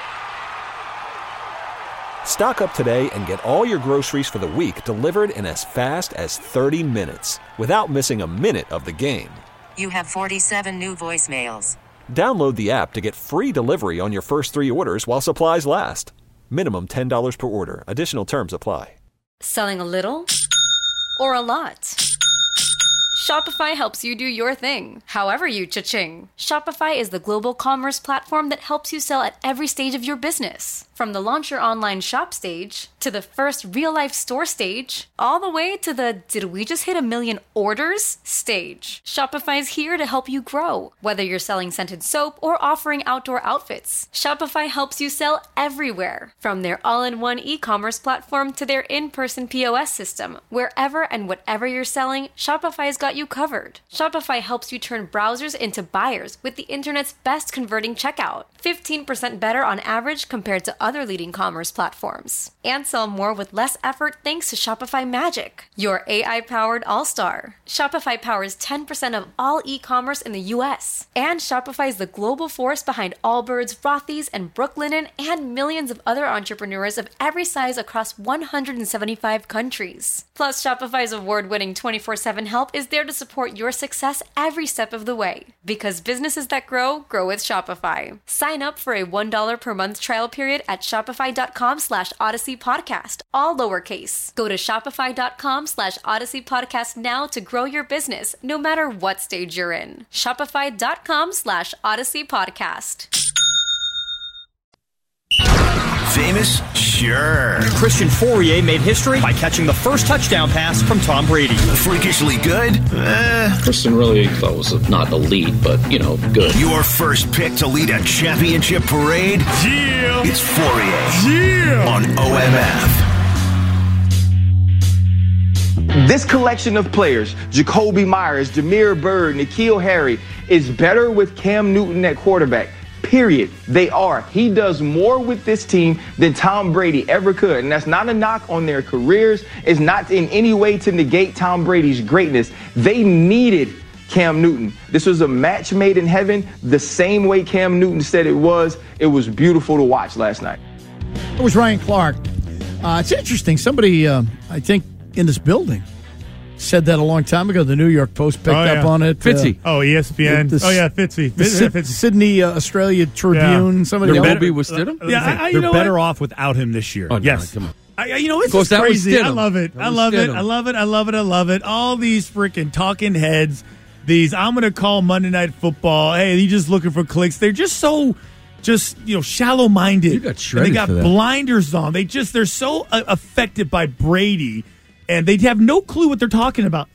Stock up today and get all your groceries for the week delivered in as fast as thirty minutes without missing a minute of the game.
You have forty-seven new voicemails.
Download the app to get free delivery on your first three orders while supplies last. Minimum ten dollars per order. Additional terms apply.
Selling a little or a lot? Shopify helps you do your thing, however you cha-ching. Shopify is the global commerce platform that helps you sell at every stage of your business. From the launch your online shop stage, to the first real-life store stage, all the way to the did we just hit a million orders stage. Shopify's here to help you grow. Whether you're selling scented soap or offering outdoor outfits, Shopify helps you sell everywhere. From their all-in-one e-commerce platform to their in-person P O S system, wherever and whatever you're selling, Shopify's got you covered. Shopify helps you turn browsers into buyers with the internet's best converting checkout. fifteen percent better on average compared to other leading commerce platforms. And sell more with less effort thanks to Shopify Magic, your A I-powered all-star. Shopify powers ten percent of all e-commerce in the U S. And Shopify is the global force behind Allbirds, Rothy's, and Brooklinen, and millions of other entrepreneurs of every size across one hundred seventy-five countries. Plus, Shopify's award-winning twenty-four seven help is there to support your success every step of the way. Because businesses that grow, grow with Shopify. Sign up for a one dollar per month trial period at shopify.com slash Odyssey Podcast, all lowercase. Go to shopify.com slash Odyssey Podcast now to grow your business, no matter what stage you're in. Shopify.com slash Odyssey Podcast.
Famous? Sure.
Christian Fourier made history by catching the first touchdown pass from Tom Brady.
Freakishly good? Eh.
Christian really thought was not elite, but, you know, good.
Your first pick to lead a championship parade?
Yeah.
It's Fourier.
Yeah.
On O M F.
This collection of players, Jacoby Myers, Jameer Byrd, N'Keal Harry, is better with Cam Newton at quarterback. Period. They are. He does more with this team than Tom Brady ever could. And that's not a knock on their careers. It's not in any way to negate Tom Brady's greatness. They needed Cam Newton. This was a match made in heaven, the same way Cam Newton said it was. It was beautiful to watch last night.
It was Ryan Clark. Uh, it's interesting. Somebody, uh, I think, in this building said that a long time ago. The New York Post picked
oh, yeah.
up on it.
Fitzy. Uh, oh, E S P N. The, oh, yeah, Fitzy.
The Fitzy. Sydney uh, Australia Tribune.
Yeah.
Somebody
They're
else.
better, with Stidham?
Yeah, I, I, you
They're
know
better
what?
off without him this year.
Oh, no,
yes.
Come on.
I, you know, it's
course,
just crazy. I
Stidham.
love it.
That
I
was
love it.
Stidham.
I love it. I love it. I love it. I love it. All these freaking talking heads, these I'm going to call Monday Night Football. Hey, you just looking for clicks. They're just so, just, you know, shallow-minded.
You got shredded
and they got
for that.
blinders on. They just, they're so uh, affected by Brady. And they have no clue what they're talking about.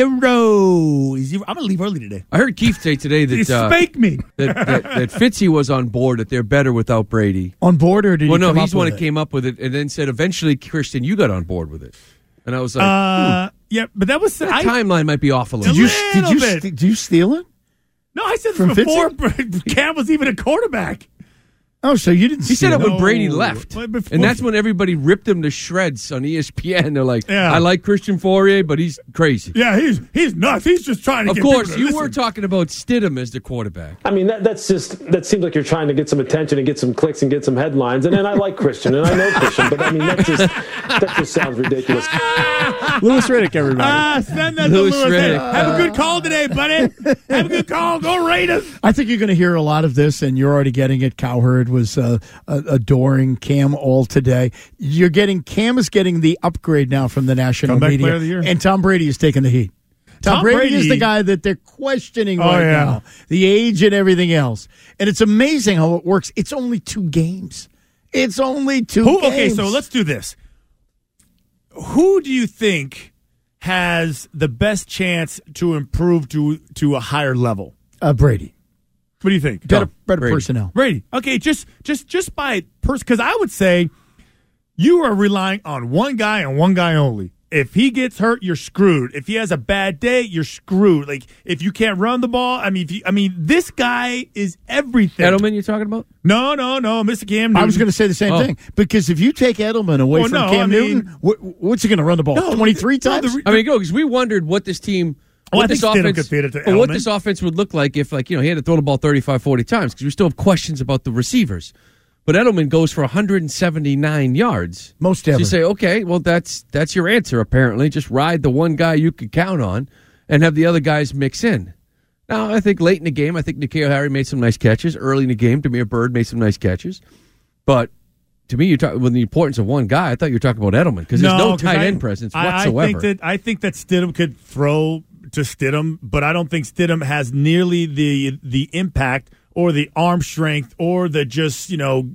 Zero. Zero. I'm going to leave early today.
I heard Keith say today that
You
uh,
spank me.
that, that, that Fitzy was on board, that they're better without Brady.
On board, or did
well,
he
no,
come
he's
up
the one
with
that
it?
came up with it and then said, eventually, Christian, you got on board with it. And I was like,
Uh,
hmm,
yeah, but that was
that
I,
timeline might be off a little
Did you,
bit.
did, you,
bit.
st- did you steal it?
No, I said
From
this before Cam was even a quarterback.
Oh, so you didn't
He
steal
said it when
No.
Brady left.
But before-
And that's when everybody ripped him to shreds on E S P N. They're like,
Yeah.
I like Christian Fourier, but he's crazy.
Yeah, he's he's nuts. He's just trying to
Of
get
course,
people to
you
listen.
were talking about Stidham as the quarterback.
I mean, that, that's just, that seems like you're trying to get some attention and get some clicks and get some headlines. And then I like Christian, and I know Christian, but I mean, that just, that just sounds ridiculous.
Lewis Riddick, everybody.
Ah, send that
Lewis
to Lewis. Hey,
Riddick.
have a good call today, buddy. Have a good call. Go Raiders.
I think you're going to hear a lot of this, and you're already getting it. Cowherd was uh, uh, adoring Cam all today. You're getting Cam is getting the upgrade now from the national
Comeback
media,
player of the year.
and Tom Brady is taking the heat. Tom,
Tom
Brady,
Brady-
is the guy that they're questioning
Oh,
right
yeah.
now, the age and everything else. And it's amazing how it works. It's only two games. It's only two
Who,
games.
okay, so let's do this. Who do you think has the best chance to improve to to a higher level?
uh, Brady.
What do you think?
Better,
Go.
better
Brady.
personnel.
Brady. Okay, just just just by person, because I would say you are relying on one guy and one guy only. If he gets hurt, you're screwed. If he has a bad day, you're screwed. Like if you can't run the ball, I mean, if you, I mean, this guy is everything.
Edelman, you're talking about?
No, no, no, Mister Cam Newton.
I was going to say the same
Oh.
thing because if you take Edelman away
Well,
from
no,
Cam
I mean-
Newton, wh- what's he going to run the ball?
No,
twenty-three
no,
times?
the re-
I mean, go because we wondered what this team,
Oh, I
what this
think Stidham
offense,
could feed it to
or what
Edelman.
this offense would look like if, like, you know, he had to throw the ball thirty-five, forty times because we still have questions about the receivers. But Edelman goes for one hundred seventy-nine yards.
Most
So
ever.
you say, okay, well, that's that's your answer, apparently. Just ride the one guy you can count on and have the other guys mix in. Now, I think late in the game, I think N'Keal Harry made some nice catches. Early in the game, Jameer Byrd made some nice catches. But to me, you're talking with the importance of one guy. I thought you were talking about Edelman because there's no,
'cause
tight
I-
end presence
I,
whatsoever.
I think that I think that Stidham could throw to Stidham, but I don't think Stidham has nearly the the impact or the arm strength or the just you know,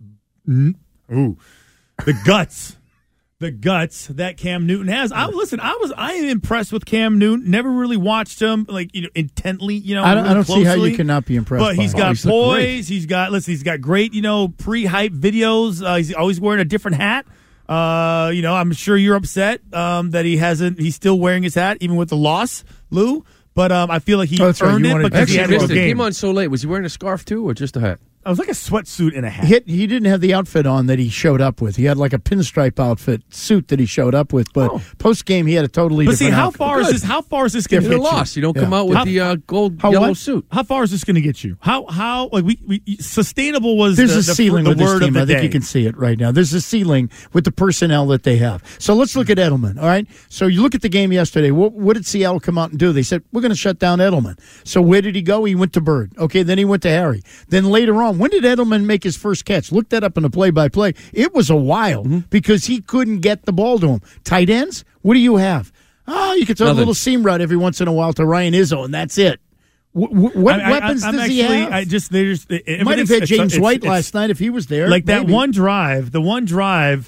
n- ooh, the guts, the guts that Cam Newton has. I listen. I was I am impressed with Cam Newton. Never really watched him like you know intently. You know,
I don't, I
really
don't see how
closely.
you cannot be impressed.
But
by
he's
him.
got
he's looked great.
poise. He's got listen. He's got great, you know, pre-hype videos. Uh, he's always wearing a different hat. Uh, you know, I'm sure you're upset um, that he hasn't. He's still wearing his hat even with the loss, Lou. But um, I feel like he
Oh, that's right.
earned
You
it
wanted-
because
Actually,
he had a
missed
good
it. He
game.
came on so late. Was he wearing a scarf too, or just a hat?
I was like a sweatsuit and a hat.
He, had- he didn't have the outfit on that he showed up with. He had like a pinstripe outfit suit that he showed up with. But
Oh.
post game, he had a totally
But
different
see, how
outfit.
far is
Good.
this? How far is this going to
You're
get you?
lost. You don't
Yeah.
come out with
How-
the uh, gold
how
yellow
what?
suit.
How far is this going to get you? How how like we, we sustainable was
There's
the,
a
the,
ceiling
the
with this
word
team.
of the
I think
day.
you can see it right now. There's a ceiling with the personnel that they have. So let's look at Edelman, all right? So you look at the game yesterday. What, what did Seattle come out and do? They said, we're going to shut down Edelman. So where did he go? He went to Bird. Okay, then he went to Harry. Then later on, when did Edelman make his first catch? Look that up in the play-by-play. It was a while
Mm-hmm.
because he couldn't get the ball to him. Tight ends, what do you have? Oh, you can throw
Nothing.
a little seam route every once in a while to Ryan Izzo, and that's it. W- what
I- I-
weapons
I'm
does he
actually-
have?
I just they just it,
Might have had James White last night if he was there.
Like that
maybe.
one drive, the one drive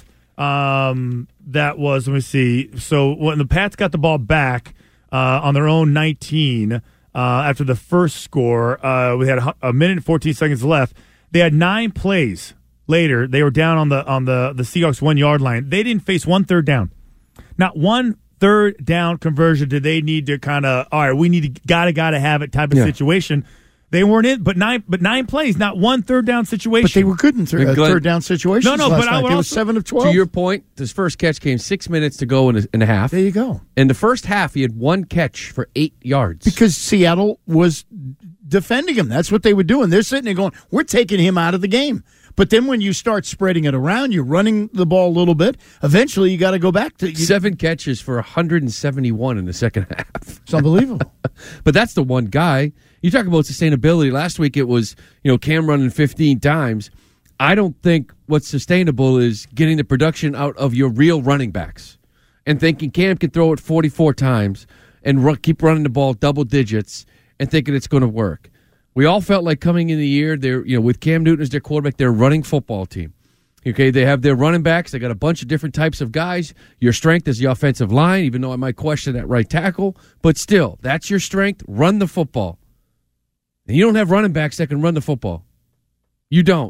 um, that was. Let me see. So when the Pats got the ball back uh, on their own nineteen uh, after the first score, uh, we had a, a minute and fourteen seconds left. They had nine plays later. They were down on the on the the Seahawks one yard line. They didn't face one third down. Not one third down conversion did they need to kind of, all right, we need to gotta gotta have it type of
Yeah.
situation. They weren't in, but nine, but nine plays, not one third down situation.
But they were good in thir- uh,
Glenn-
third down situations.
No, no,
last
but I
night.
would
They was
also-
seven of twelve.
To your point, his first catch came six minutes to go in a, and a half.
There you go.
In the first half, he had one catch for eight yards.
Because Seattle was defending him. That's what they were doing. They're sitting there going, we're taking him out of the game. But then when you start spreading it around, you're running the ball a little bit. Eventually, you got to go back to you,
Seven catches for one hundred seventy-one in the second half.
It's unbelievable.
But that's the one guy. You talk about sustainability. Last week it was, you know, Cam running fifteen times. I don't think what's sustainable is getting the production out of your real running backs and thinking Cam can throw it forty-four times and run, keep running the ball double digits and thinking it's going to work. We all felt like coming in the year, they're, you know, with Cam Newton as their quarterback, they're a running football team. Okay, they have their running backs. They got a bunch of different types of guys. Your strength is the offensive line, even though I might question that right tackle. But still, that's your strength. Run the football. And you don't have running backs that can run the football. You don't.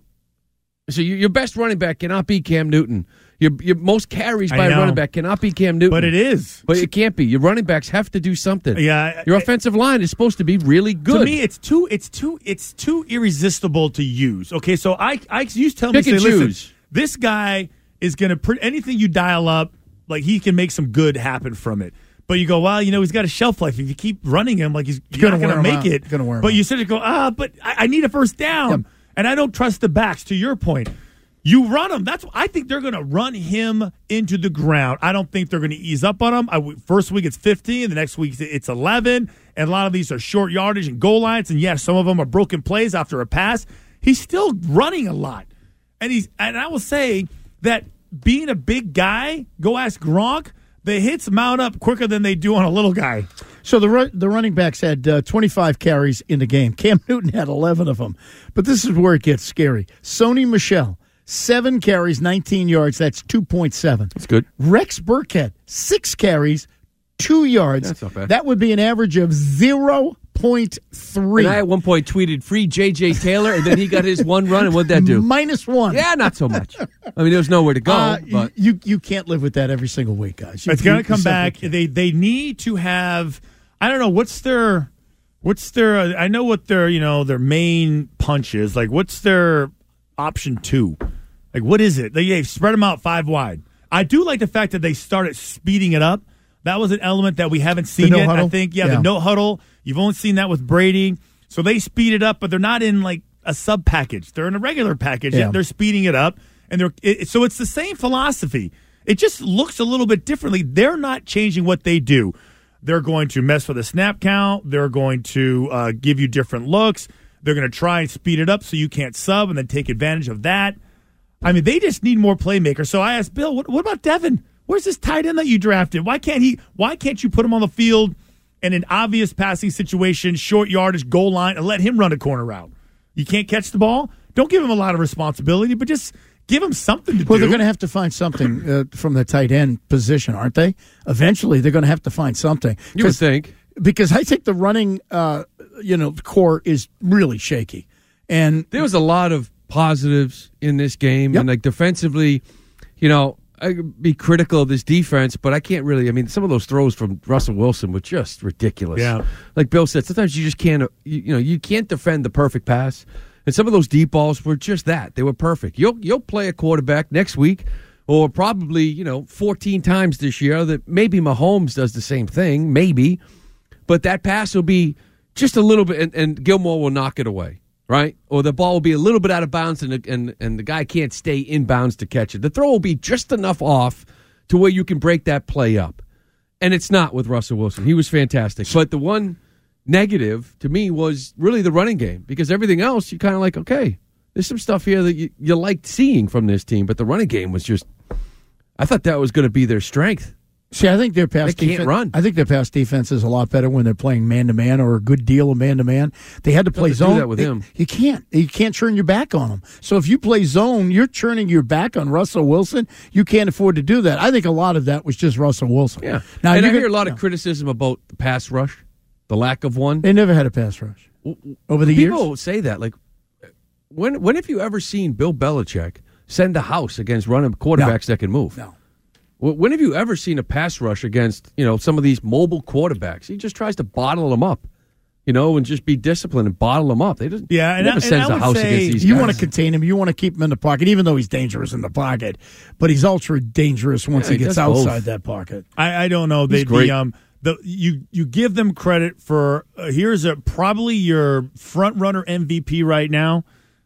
So you, your best running back cannot be Cam Newton. Your, your most carries
I
by a
know.
running back cannot be Cam Newton.
But it is.
But it can't be. Your running backs have to do something.
Yeah,
Your
I-
offensive line is supposed to be really good.
To me, it's too, it's too, it's too irresistible to use. Okay, so I, I used to tell me,
Pick and
say, listen,
choose.
this guy is going to put anything you dial up, like he can make some good happen from it. But you go, well, you know, he's got a shelf life. If you keep running him, like he's you're
gonna
not going to
wear him
make
out.
it.
Gonna wear him
but
out.
you sit there and go, ah, but I, I need a first down, and I don't trust the backs. To your point, you run him. That's I think they're going to run him into the ground. I don't think they're going to ease up on him. I, first week it's fifteen, the next week it's eleven, and a lot of these are short yardage and goal lines. And yes, some of them are broken plays after a pass. He's still running a lot, and he's and I will say that being a big guy, go ask Gronk. The hits mount up quicker than they do on a little guy.
So the ru- the running backs had uh, twenty-five carries in the game. Cam Newton had eleven of them. But this is where it gets scary. Sony Michel, seven carries, nineteen yards. That's two point seven.
That's good.
Rex Burkhead, six carries, two yards.
That's not bad.
That would be an average of zero point three.
And I at one point tweeted free J J Taylor, and then he got his one run, and what'd that do?
Minus one.
Yeah, not so much. I mean, there's nowhere to go.
Uh,
but
you you can't live with that every single week, guys. You-
It's going
you-
to come
you simply
back.
can't.
They they need to have. I don't know what's their what's their. I know what their you know their main punch is. Like what's their option two? Like what is it? They, they spread them out five wide. I do like the fact that they started speeding it up. That was an element that we haven't seen
no
yet.
huddle?
I think yeah,
Yeah.
the no huddle. You've only seen that with Brady. So they speed it up, but they're not in like a sub package. They're in a regular package.
Yeah.
They're speeding it up, and they're it, so it's the same philosophy. It just looks a little bit differently. They're not changing what they do. They're going to mess with the snap count. They're going to uh, give you different looks. They're going to try and speed it up so you can't sub and then take advantage of that. I mean, they just need more playmakers. So I asked Bill, what, what about Devin? Where's this tight end that you drafted? Why can't he? Why can't you put him on the field in an obvious passing situation, short yardage, goal line, and let him run a corner route? You can't catch the ball? Don't give him a lot of responsibility, but just give him something to
Well,
do.
they're going to have to find something uh, from the tight end position, aren't they? Eventually, they're going to have to find something.
You would
'Cause-
think.
Because I think the running, uh, you know, core is really shaky. And
There was a lot of positives in this game,
Yep.
and like defensively, you know, I could be critical of this defense, but I can't really. I mean, some of those throws from Russell Wilson were just ridiculous.
Yeah.
Like Bill said, sometimes you just can't. You, you know, you can't defend the perfect pass, and some of those deep balls were just that. They were perfect. You'll you'll play a quarterback next week, or probably you know fourteen times this year. That maybe Mahomes does the same thing, maybe, but that pass will be just a little bit, and, and Gilmore will knock it away. Right? Or the ball will be a little bit out of bounds and the, and, and the guy can't stay in bounds to catch it. The throw will be just enough off to where you can break that play up. And it's not with Russell Wilson. He was fantastic. But the one negative to me was really the running game, because everything else you kind of like, okay, there's some stuff here that you, you liked seeing from this team, but the running game was just, I thought that was going to be their strength.
See, I think their pass
They can't
defense,
run.
I think their pass defense is a lot better when they're playing man to man or a good deal of man to man. They had to play
have to do
zone.
that with
They-
him.
You can't. You can't turn your back on them. So if you play zone, you're turning your back on Russell Wilson. You can't afford to do that. I think a lot of that was just Russell Wilson.
Yeah.
Now
and I
you
hear a lot of criticism about the pass rush, the lack of one.
They never had a pass rush over the
People
years.
say that. Like, when when have you ever seen Bill Belichick send a house against running quarterbacks that can move?
No.
When have you ever seen a pass rush against, you know, some of these mobile quarterbacks? He just tries to bottle them up, you know, and just be disciplined and bottle them up. They just
Yeah, and
never
I- and
sends
I
a
would
house
say
against these
You
guys.
want to contain him. You want to keep him in the pocket, even though he's dangerous in the pocket. But he's ultra dangerous once
Yeah,
he
he
gets
does both.
outside that pocket.
I, I don't know. They,
He's great.
the, um, the, you, you give them credit for, uh, here's a probably your front runner M V P right now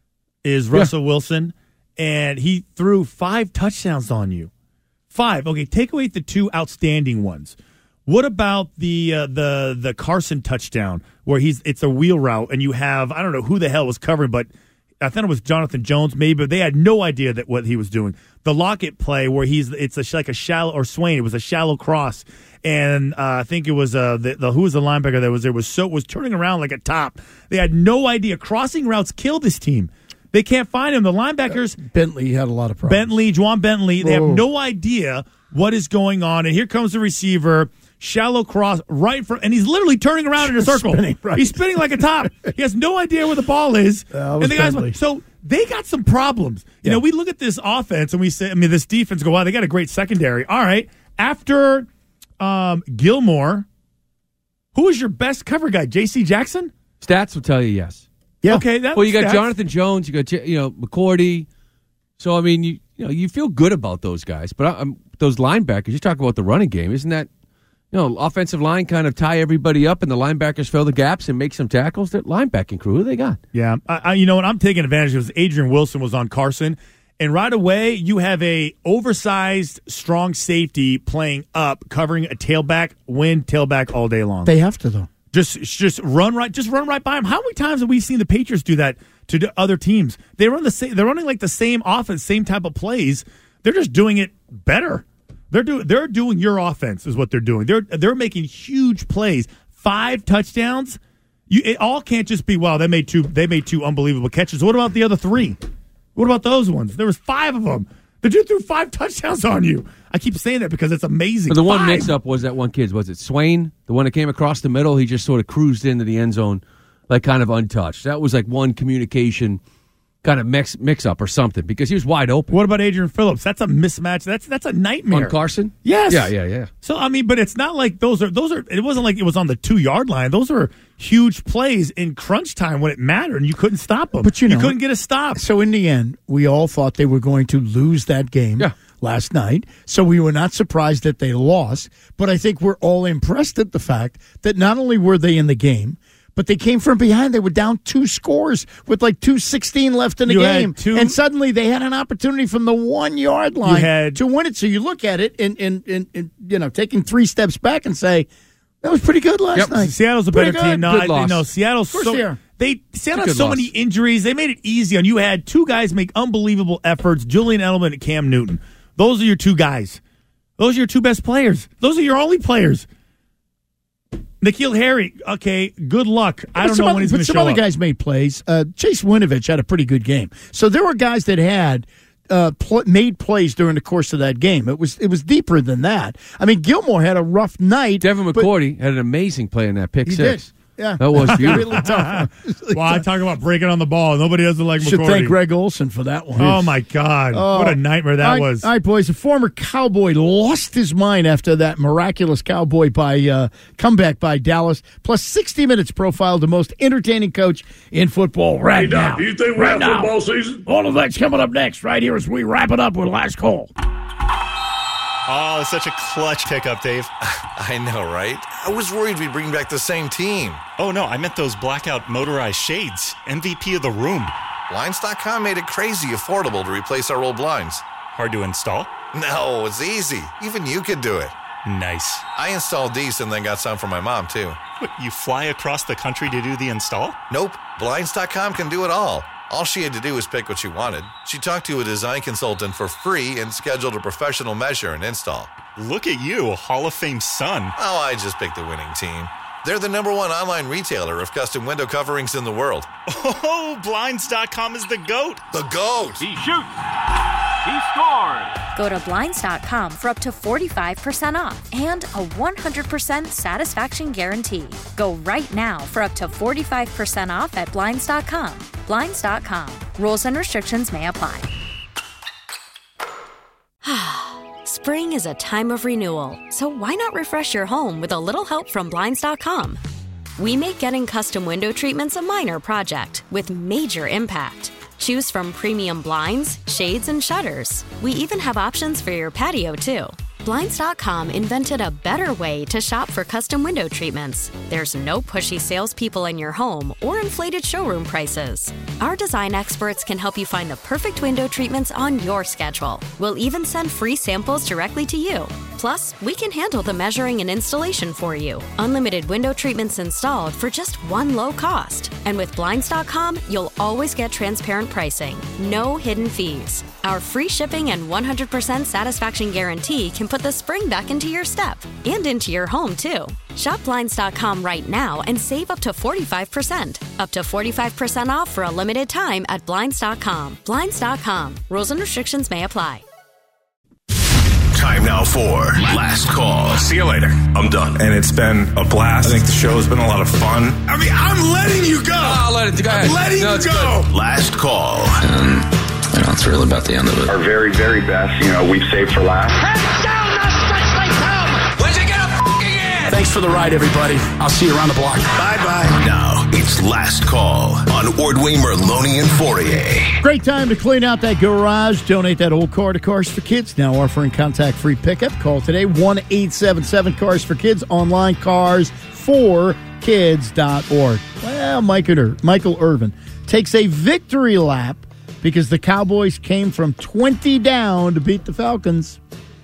is Russell Wilson, and he threw five touchdowns on you. Five. Okay, take away the two outstanding ones. What about the uh, the the Carson touchdown where he's it's a wheel route and you have I don't know who the hell was covering, but I thought it was Jonathan Jones maybe, but they had no idea that what he was doing. The Lockett play where he's it's a, like a shallow or Swain, it was a shallow cross, and uh, I think it was uh, the, the who was the linebacker that was there was so was turning around like a top. They had no idea. Crossing routes kill this team. They can't find him. The linebackers.
Bentley had a lot of problems.
Bentley, Juwan Bentley, they have
Whoa.
no idea what is going on. And here comes the receiver, shallow cross, right from, and he's literally turning around in a circle.
Spinning, right.
He's spinning like a top. He has no idea where the ball is.
That was
and the guys,
Bentley.
so they got some problems. You
Yeah.
know, we look at this offense and we say, I mean, this defense, go, wow, they got a great secondary. All right. After um, Gilmore, who is your best cover guy? J C Jackson?
Stats will tell you yes.
Yeah.
Okay. That,
Well, you got
that's-
Jonathan Jones, you got you know McCourty. So I mean, you you know you feel good about those guys, but um, those linebackers. You talk about the running game, isn't that you know offensive line kind of tie everybody up, and the linebackers fill the gaps and make some tackles? That linebacking crew, who they got?
Yeah, I, I, you know what? I'm taking advantage of this. Adrian Wilson was on Carson, and right away you have a oversized, strong safety playing up, covering a tailback, win tailback all day long.
They have to, though.
Just, just run right, just run right by him. How many times have we seen the Patriots do that to the other teams? They run the same. They're running like the same offense, same type of plays. They're just doing it better. They're doing. They're doing your offense is what they're doing. They're they're making huge plays. Five touchdowns. You it all can't just be well. They made two. They made two unbelievable catches. What about the other three? What about those ones? There was five of them. The dude threw five touchdowns on you. I keep saying that because it's amazing.
But the one
Five.
mix-up was that one kid. Was it Swain? The one that came across the middle? He just sort of cruised into the end zone, like kind of untouched. That was like one communication kind of mix, mix-up or something because he was wide open.
What about Adrian Phillips? That's a mismatch. That's that's a nightmare.
On Carson?
Yes.
Yeah, yeah, yeah.
So I mean, but it's not like those are those are. It wasn't like it was on the two yard line. Those are huge plays in crunch time when it mattered, and you couldn't stop them.
But you know,
couldn't get a stop.
So in the end, we all thought they were going to lose that game
Yeah.
last night. So we were not surprised that they lost. But I think we're all impressed at the fact that not only were they in the game, but they came from behind. They were down two scores with like two sixteen left in the
You had
game.
two-
and suddenly they had an opportunity from the one-yard line
had-
to win it. So you look at it and, and, and, and, you know, taking three steps back and say, that was pretty good last
Yep.
night.
Seattle's a better
Pretty good.
team. No,
Good
I,
loss.
no, Seattle's
Of course
so
they are.
they Seattle
It's a
has so
good
many
loss.
injuries. They made it easy on you. Had two guys make unbelievable efforts: Julian Edelman and Cam Newton. Those are your two guys. Those are your two best players. Those are your only players. N'Keal Harry, okay, good luck. I
But
don't
some
know
other-
when he's
but
going to
some
show
other
up.
guys made plays. Uh, Chase Winovich had a pretty good game. So there were guys that had uh, pl- made plays during the course of that game. It was it was deeper than that. I mean, Gilmore had a rough night.
Devin
but
McCourty had an amazing play in that pick
He
six.
did. Yeah,
That was beautiful.
really tough.
Well, I talk about breaking on the ball. Nobody doesn't like
Should
McCourty.
thank Greg Olson for that one.
Oh my God!
Oh.
What a nightmare that
all right,
was.
All right, boys. A former Cowboy lost his mind after that miraculous Cowboy by uh, comeback by Dallas. Plus sixty minutes profiled the most entertaining coach in football right now.
Do you think we
right
have
now.
football season?
All of that's coming up next, right here as we wrap it up with Last Call.
Oh, such a clutch pickup, Dave. I know, right? I was worried we'd bring back the same team.
Oh, no, I meant those blackout motorized shades. M V P of the room.
Blinds dot com made it crazy affordable to replace our old blinds.
Hard to install?
No, it's easy. Even you could do it.
Nice.
I installed these and then got some for my mom, too.
What, you fly across the country to do the install?
Nope. Blinds dot com can do it all. All she had to do was pick what she wanted. She talked to a design consultant for free and scheduled a professional measure and install.
Look at you, Hall of Fame son.
Oh, I just picked the winning team. They're the number one online retailer of custom window coverings in the world.
Oh, Blinds dot com is the GOAT.
The GOAT.
He shoots. He scores.
Go to Blinds dot com for up to forty-five percent off and a one hundred percent satisfaction guarantee. Go right now for up to forty-five percent off at Blinds dot com. Blinds dot com. Rules and restrictions may apply. Spring is a time of renewal, so why not refresh your home with a little help from Blinds dot com? We make getting custom window treatments a minor project with major impact. Choose from premium blinds, shades, and shutters. We even have options for your patio, too. Blinds dot com invented a better way to shop for custom window treatments. There's no pushy salespeople in your home or inflated showroom prices. Our design experts can help you find the perfect window treatments on your schedule. We'll even send free samples directly to you. Plus, we can handle the measuring and installation for you. Unlimited window treatments installed for just one low cost. And with Blinds dot com, you'll always get transparent pricing. No hidden fees. Our free shipping and one hundred percent satisfaction guarantee can put the spring back into your step and into your home, too. Shop Blinds dot com right now and save up to forty-five percent. Up to forty-five percent off for a limited time at Blinds dot com. Blinds dot com. Rules and restrictions may apply.
Time now for Last Call.
See you later. I'm done. And it's been a blast. I think the show's been a lot of fun. I mean, I'm letting you go.
I'll let it go.
I'm letting
no,
you go.
Good. Last Call.
Um, you know, it's really about the end of it.
Our very, very best, you know, we've saved for last.
Heads down, the stretch they come. When's it gonna f***ing end?
Thanks for the ride, everybody. I'll see you around the block. Bye-bye.
Now, it's Last Call on Ordway, Merloni, and Fourier.
Great time to clean out that garage. Donate that old car to Cars for Kids. Now offering contact-free pickup. Call today, one eight seven seven Cars for Kids. Online, cars for kids dot org. Well, Michael, Michael Irvin takes a victory lap because the Cowboys came from twenty down to beat the Falcons.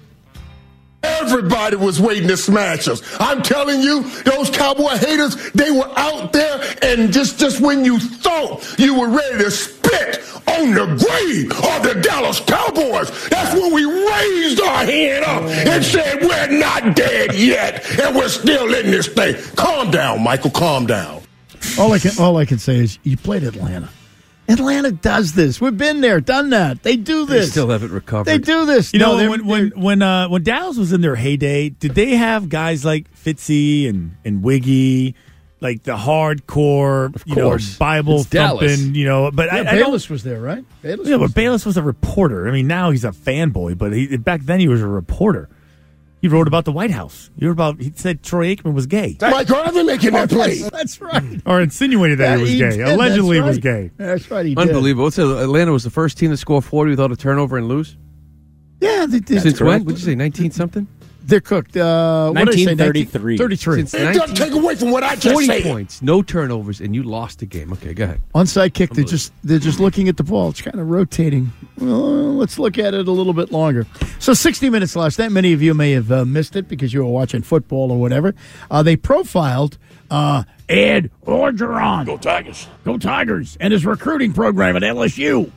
Everybody was waiting to smash us. I'm telling you, those Cowboy haters, they were out there, and just, just when you thought you were ready to spit on the grave of the Dallas Cowboys, that's when we raised our hand up and said, we're not dead yet, and we're still in this thing. Calm down, Michael, calm down.
All I can, all I can say is you played Atlanta. Atlanta does this. We've been there, done that. They do this.
They still haven't recovered.
They do this.
You
no,
know, when when when, uh, when Dallas was in their heyday, did they have guys like Fitzy and, and Wiggy, like the hardcore,
of
you
course.
know, Bible
It's Dallas.
thumping, you know? But
yeah,
I, I
Bayless
don't,
was there, right? Bayless
yeah,
was
but Bayless was a reporter. I mean, now he's a fanboy, but he, back then he was a reporter. He wrote about the White House. He wrote about. He said Troy Aikman was gay.
Mike Irvin making that play.
That's, that's right.
Or insinuated that,
That
he was
he
gay.
did,
Allegedly
that's
was
right.
gay.
That's right. He did.
Unbelievable. What's it, Atlanta was the first team to score forty without a turnover and lose?
Yeah, they did.
Since when? What did you say, nineteen something?
They're cooked. Uh, what did I say?
nineteen thirty-three.
thirty-three.
Since
It doesn't take away from what I just
forty
said.
points, no turnovers, and you lost the game. Okay, go ahead.
Onside kick. They're just they're just looking at the ball. It's kind of rotating. Well, let's look at it a little bit longer. So sixty minutes last night. Many of you may have uh, missed it because you were watching football or whatever. Uh, they profiled uh, Ed Orgeron.
Go Tigers.
Go Tigers! And his recruiting program at L S U.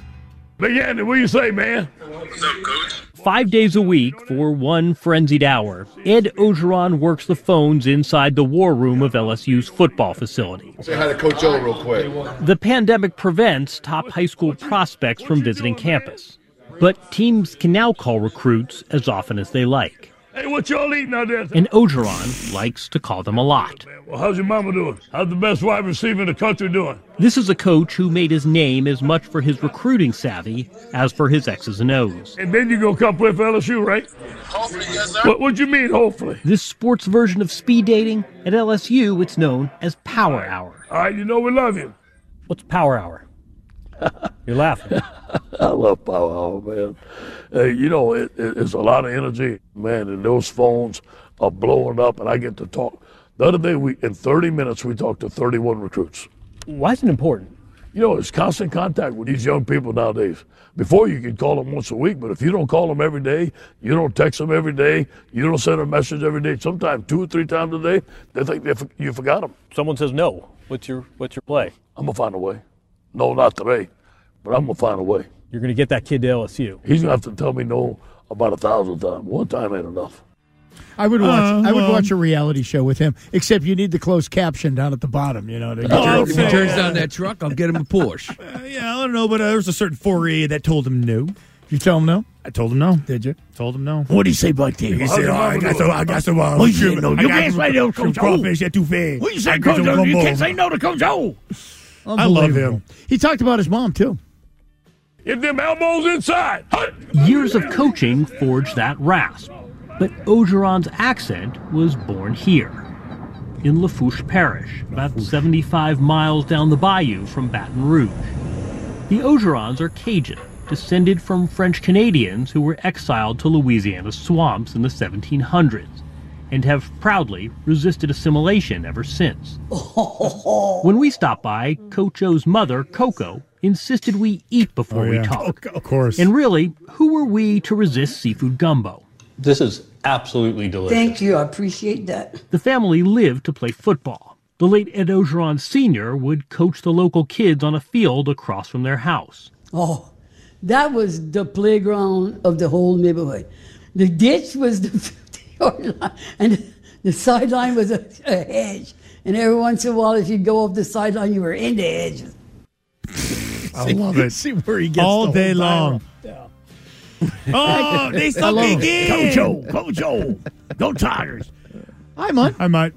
Big Andy, what do you say, man?
Five days a week for one frenzied hour, Ed Orgeron works the phones inside the war room of L S U's football facility.
Say hi to Coach O real quick.
The pandemic prevents top high school prospects from visiting campus, but teams can now call recruits as often as they like.
Hey, what y'all eating out there?
And Orgeron likes to call them a lot.
Well, how's your mama doing? How's the best wide receiver in the country doing?
This is a coach who made his name as much for his recruiting savvy as for his X's and O's.
And then you gonna come play for L S U, right? Hopefully, yes, sir. What What you mean, hopefully?
This sports version of speed dating, at L S U, it's known as Power Hour.
All right, you know we love you.
What's Power Hour? You're laughing.
I love Power Hour, man. Hey, you know, it, it, it's a lot of energy, man, and those phones are blowing up, and I get to talk. The other day, we in thirty minutes, we talked to thirty-one recruits.
Why is it important?
You know, it's constant contact with these young people nowadays. Before, you could call them once a week, but if you don't call them every day, you don't text them every day, you don't send a message every day, sometimes two or three times a day, they think they, you forgot them.
Someone says no. What's your What's your play?
I'm going to find a way. No, not today, but I'm going to find a way.
You're going to get that kid to L S U.
He's going to have to tell me no about a thousand times. One time ain't enough.
I would watch.
Uh,
I would
well.
watch a reality show with him. Except you need the closed caption down at the bottom. You know. To get
Oh,
your-
If he turns down that truck, I'll get him a Porsche.
Uh, yeah, I don't know, but uh, there was a certain foray that told him no.
You tell him no.
I told him no.
Did you?
Told him no.
What do you say, Buck T?
He said, oh, I got some, I got some, uh,
What you
shrimp-
say no?
I
You
got
can't
some-
say no,
some
Coach O.
crawfish etouffee.
What you
I
say,
got
Coach
some
O? You
gumbo.
can't say no to Coach O.
I love him.
Unbelievable. He talked about his mom too.
Get them elbows inside.
Years of coaching forged that rasp, but Ogeron's accent was born here, in Lafourche Parish, about seventy-five miles down the bayou from Baton Rouge. The Ogerons are Cajun, descended from French Canadians who were exiled to Louisiana swamps in the seventeen hundreds, and have proudly resisted assimilation ever since. When we stopped by, Coach O's mother, Coco, insisted we eat before
Oh,
we
yeah.
talk.
Of course.
And really, who were we to resist seafood gumbo?
This is absolutely delicious.
Thank you. I appreciate that.
The family lived to play football. The late Ed Ogeron Senior would coach the local kids on a field across from their house.
Oh, that was the playground of the whole neighborhood. The ditch was the fifty-yard line, and the sideline was a, a hedge. And every once in a while, if you go off the sideline, you were in the hedge.
I love it.
See where he gets
all
the
day
whole
long.
viral.
Oh, they
I
suck
love it.
again.
Coach O, Coach O, go Tigers. Hi, Mud.
I might.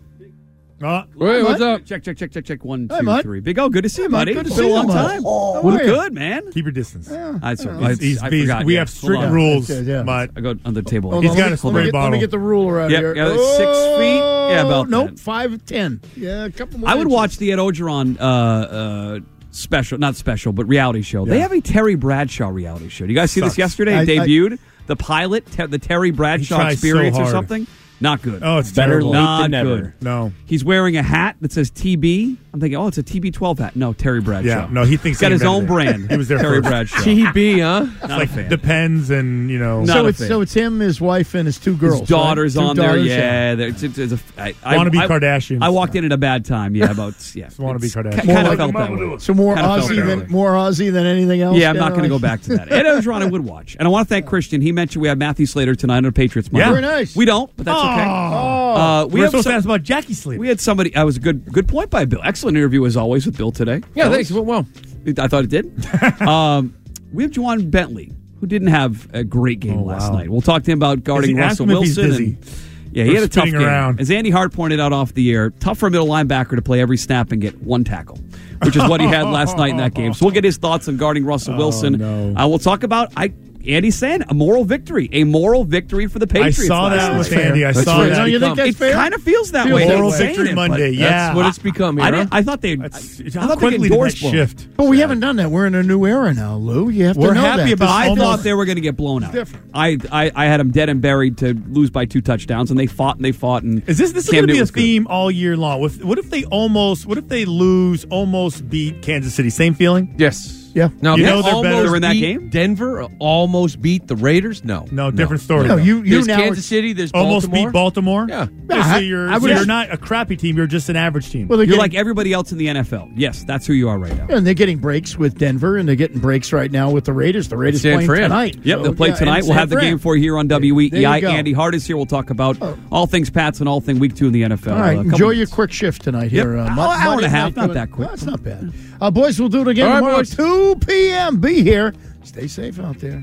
Uh,
Wait, what's up?
Check, check, check, check, check. One,
Hey,
two,
Mud.
three. Big O, good to see you,
Mud.
buddy.
Good to
It's
see
been a
you,
long
Mud.
time.
Oh,
What
how are you?
good, man.
Keep your distance.
I, sorry,
He's-
I,
he's-
I
he's-
forgot.
we
yeah.
have
Hold
strict
on.
rules,
Yeah, yeah.
but
I go under the table.
Hold
He's
on,
got
let
a
me-
spray
let me get, Let me
bottle.
get the ruler out
Yep,
here.
got it. Six feet. Yeah, about
Nope,
that.
five ten. Yeah, a couple more.
I would
inches.
watch the Ed Ogeron uh, uh, special, not special, but reality show. They
Yeah.
have a Terry Bradshaw reality show. Do you guys see
Sucks.
this yesterday?
I-
It debuted. the pilot, te- the Terry Bradshaw
tries so
Experience or
hard.
something. Not good.
Oh, it's
Better
terrible.
late
Not
than never.
good.
No.
He's wearing a hat that says T B. I'm thinking, oh, it's a T B twelve hat. No, Terry Bradshaw.
Yeah, no, he thinks
He's got
he
his own
invented it.
brand.
He was there
Terry
first.
Bradshaw.
T B, huh?
Not
like
a fan.
depends, and you know.
Not
So
a
it's
fan.
so it's him, his wife, and his two girls.
His daughter's
right? Two
on there.
daughters,
Yeah, there- it's, it's, it's a. I, I,
Wannabe
I,
Kardashians.
I walked in at a bad time. Yeah, about yeah.
Wannabe
It's
Kardashians.
ki-
More
Kind of
like
felt
your
that
mama
way.
do it.
So more
Kinda felt
Aussie
that
than
way.
more Aussie than anything else.
Yeah, I'm not
kinda
going to go
like-
back to that. Ed Ogeron I would watch. And I want to thank Christian. He mentioned we have Matthew Slater tonight on Patriots Monday.
Yeah.
Very nice.
We don't, but that's okay.
Oh.
Uh, we
We're
have
supposed
some-
to ask about Jackie Slater.
We had somebody. That was a good good point by Bill. Excellent interview as always with Bill today.
Yeah,
Fellas.
thanks. Well, well.
I thought it did. um, we have Juwan Bentley, who didn't have a great game
Oh,
last
wow.
night. We'll talk to him about guarding
Is he- ask
Russell
him if he's
Wilson.
busy.
And, yeah, he
Or
had a tough
spinning
game.
around.
As Andy Hart pointed out off the air, tough for a middle linebacker to play every snap and get one tackle, which is what he had last night in that game. So we'll get his thoughts on guarding Russell Wilson.
no.
Uh, we'll talk about I. Andy's saying a moral victory, a moral victory for the
I
Patriots.
saw
last
that
night.
with Andy. I
That's
saw
fair.
that.
No, you think that's
It
fair?
kind of feels that
Feels
way.
Moral
I'm saying
victory
it, but
Monday. Yeah.
That's what it's become here.
I,
huh?
didn't, I thought they.
That's-
I
how
thought
quickly
they
did that
endorsed them.
shift?
But we haven't done that. We're in a new era now, Lou. You have to
We're
know
happy
that.
about
This
I
is
almost-
thought they were going to get blown out.
different.
I, I I had them dead and buried to lose by two touchdowns, and they fought and they fought. And
Is this this is
Cam
going to be
Newton
a
was good.
theme all year long? What if, what if they almost? What if they lose? Almost beat Kansas City. Same feeling?
Yes.
Yeah.
Now,
You
they
know they're
almost
better
in that
beat
game?
Denver almost beat the Raiders. No,
No, different story.
No, you you
There's
now
Kansas City. There's
almost
Baltimore.
beat Baltimore.
Yeah.
Yeah, so
I-
you're,
I
so
would-
you're not a crappy team. You're just an average team.
Well, they're
You're
getting,
like everybody else in the N F L. Yes, that's who you are right now.
and they're getting breaks with Denver, and they're getting breaks right now with the Raiders. The Raiders
San
playing
Fran.
tonight.
Yep,
So,
they'll play
yeah,
tonight.
and
We'll
San
have the
Fran.
game for you here on W E
There
E I.
you go.
Andy Hart is here. We'll talk about all things Pats and all things Week Two in the N F L.
All right,
Uh, a couple
enjoy your
minutes.
quick shift tonight
Yep.
here. Uh,
Hour-
Mon-
hour and a
Monday
half,
night
not
doing-
that quick.
No, it's not bad. Uh, boys, we'll do it again
All right,
tomorrow,
boys.
two p.m. Be here. Stay safe out there.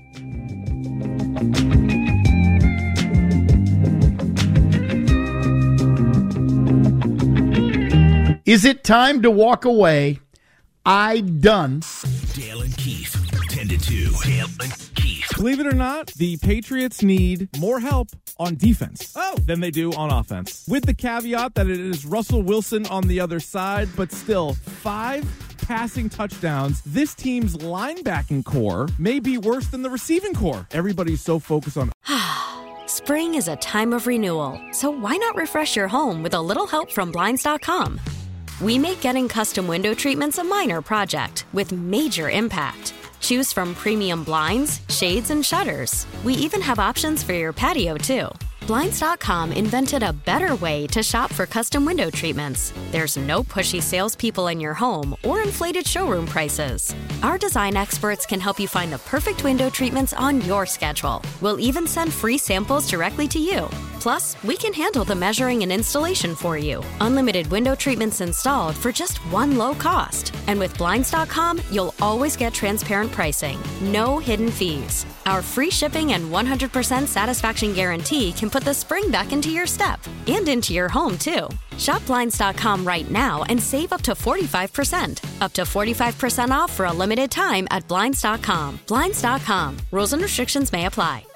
Is it time to walk away? I done.
Dale and Keith, ten to two. Dale and Keith.
Believe it or not, the Patriots need more help on defense oh. than they do on offense. With the caveat that it is Russell Wilson on the other side, but still five passing touchdowns. This team's linebacking core may be worse than the receiving core. Everybody's so focused on
Spring is a time of renewal, so why not refresh your home with a little help from Blinds dot com? We make getting custom window treatments a minor project with major impact. Choose from premium blinds, shades, and shutters. We even have options for your patio, too.
Blinds dot com invented a better way to shop for custom window treatments. There's no pushy salespeople in your home or inflated showroom prices. Our design experts can help you find the perfect window treatments on your schedule. We'll even send free samples directly to you. Plus, we can handle the measuring and installation for you. Unlimited window treatments installed for just one low cost. And with Blinds dot com, you'll always get transparent pricing. No hidden fees. Our free shipping and one hundred percent satisfaction guarantee can put the spring back into your step and into your home, too. Shop Blinds dot com right now and save up to forty-five percent. Up to forty-five percent off for a limited time at Blinds dot com. Blinds dot com. Rules and restrictions may apply.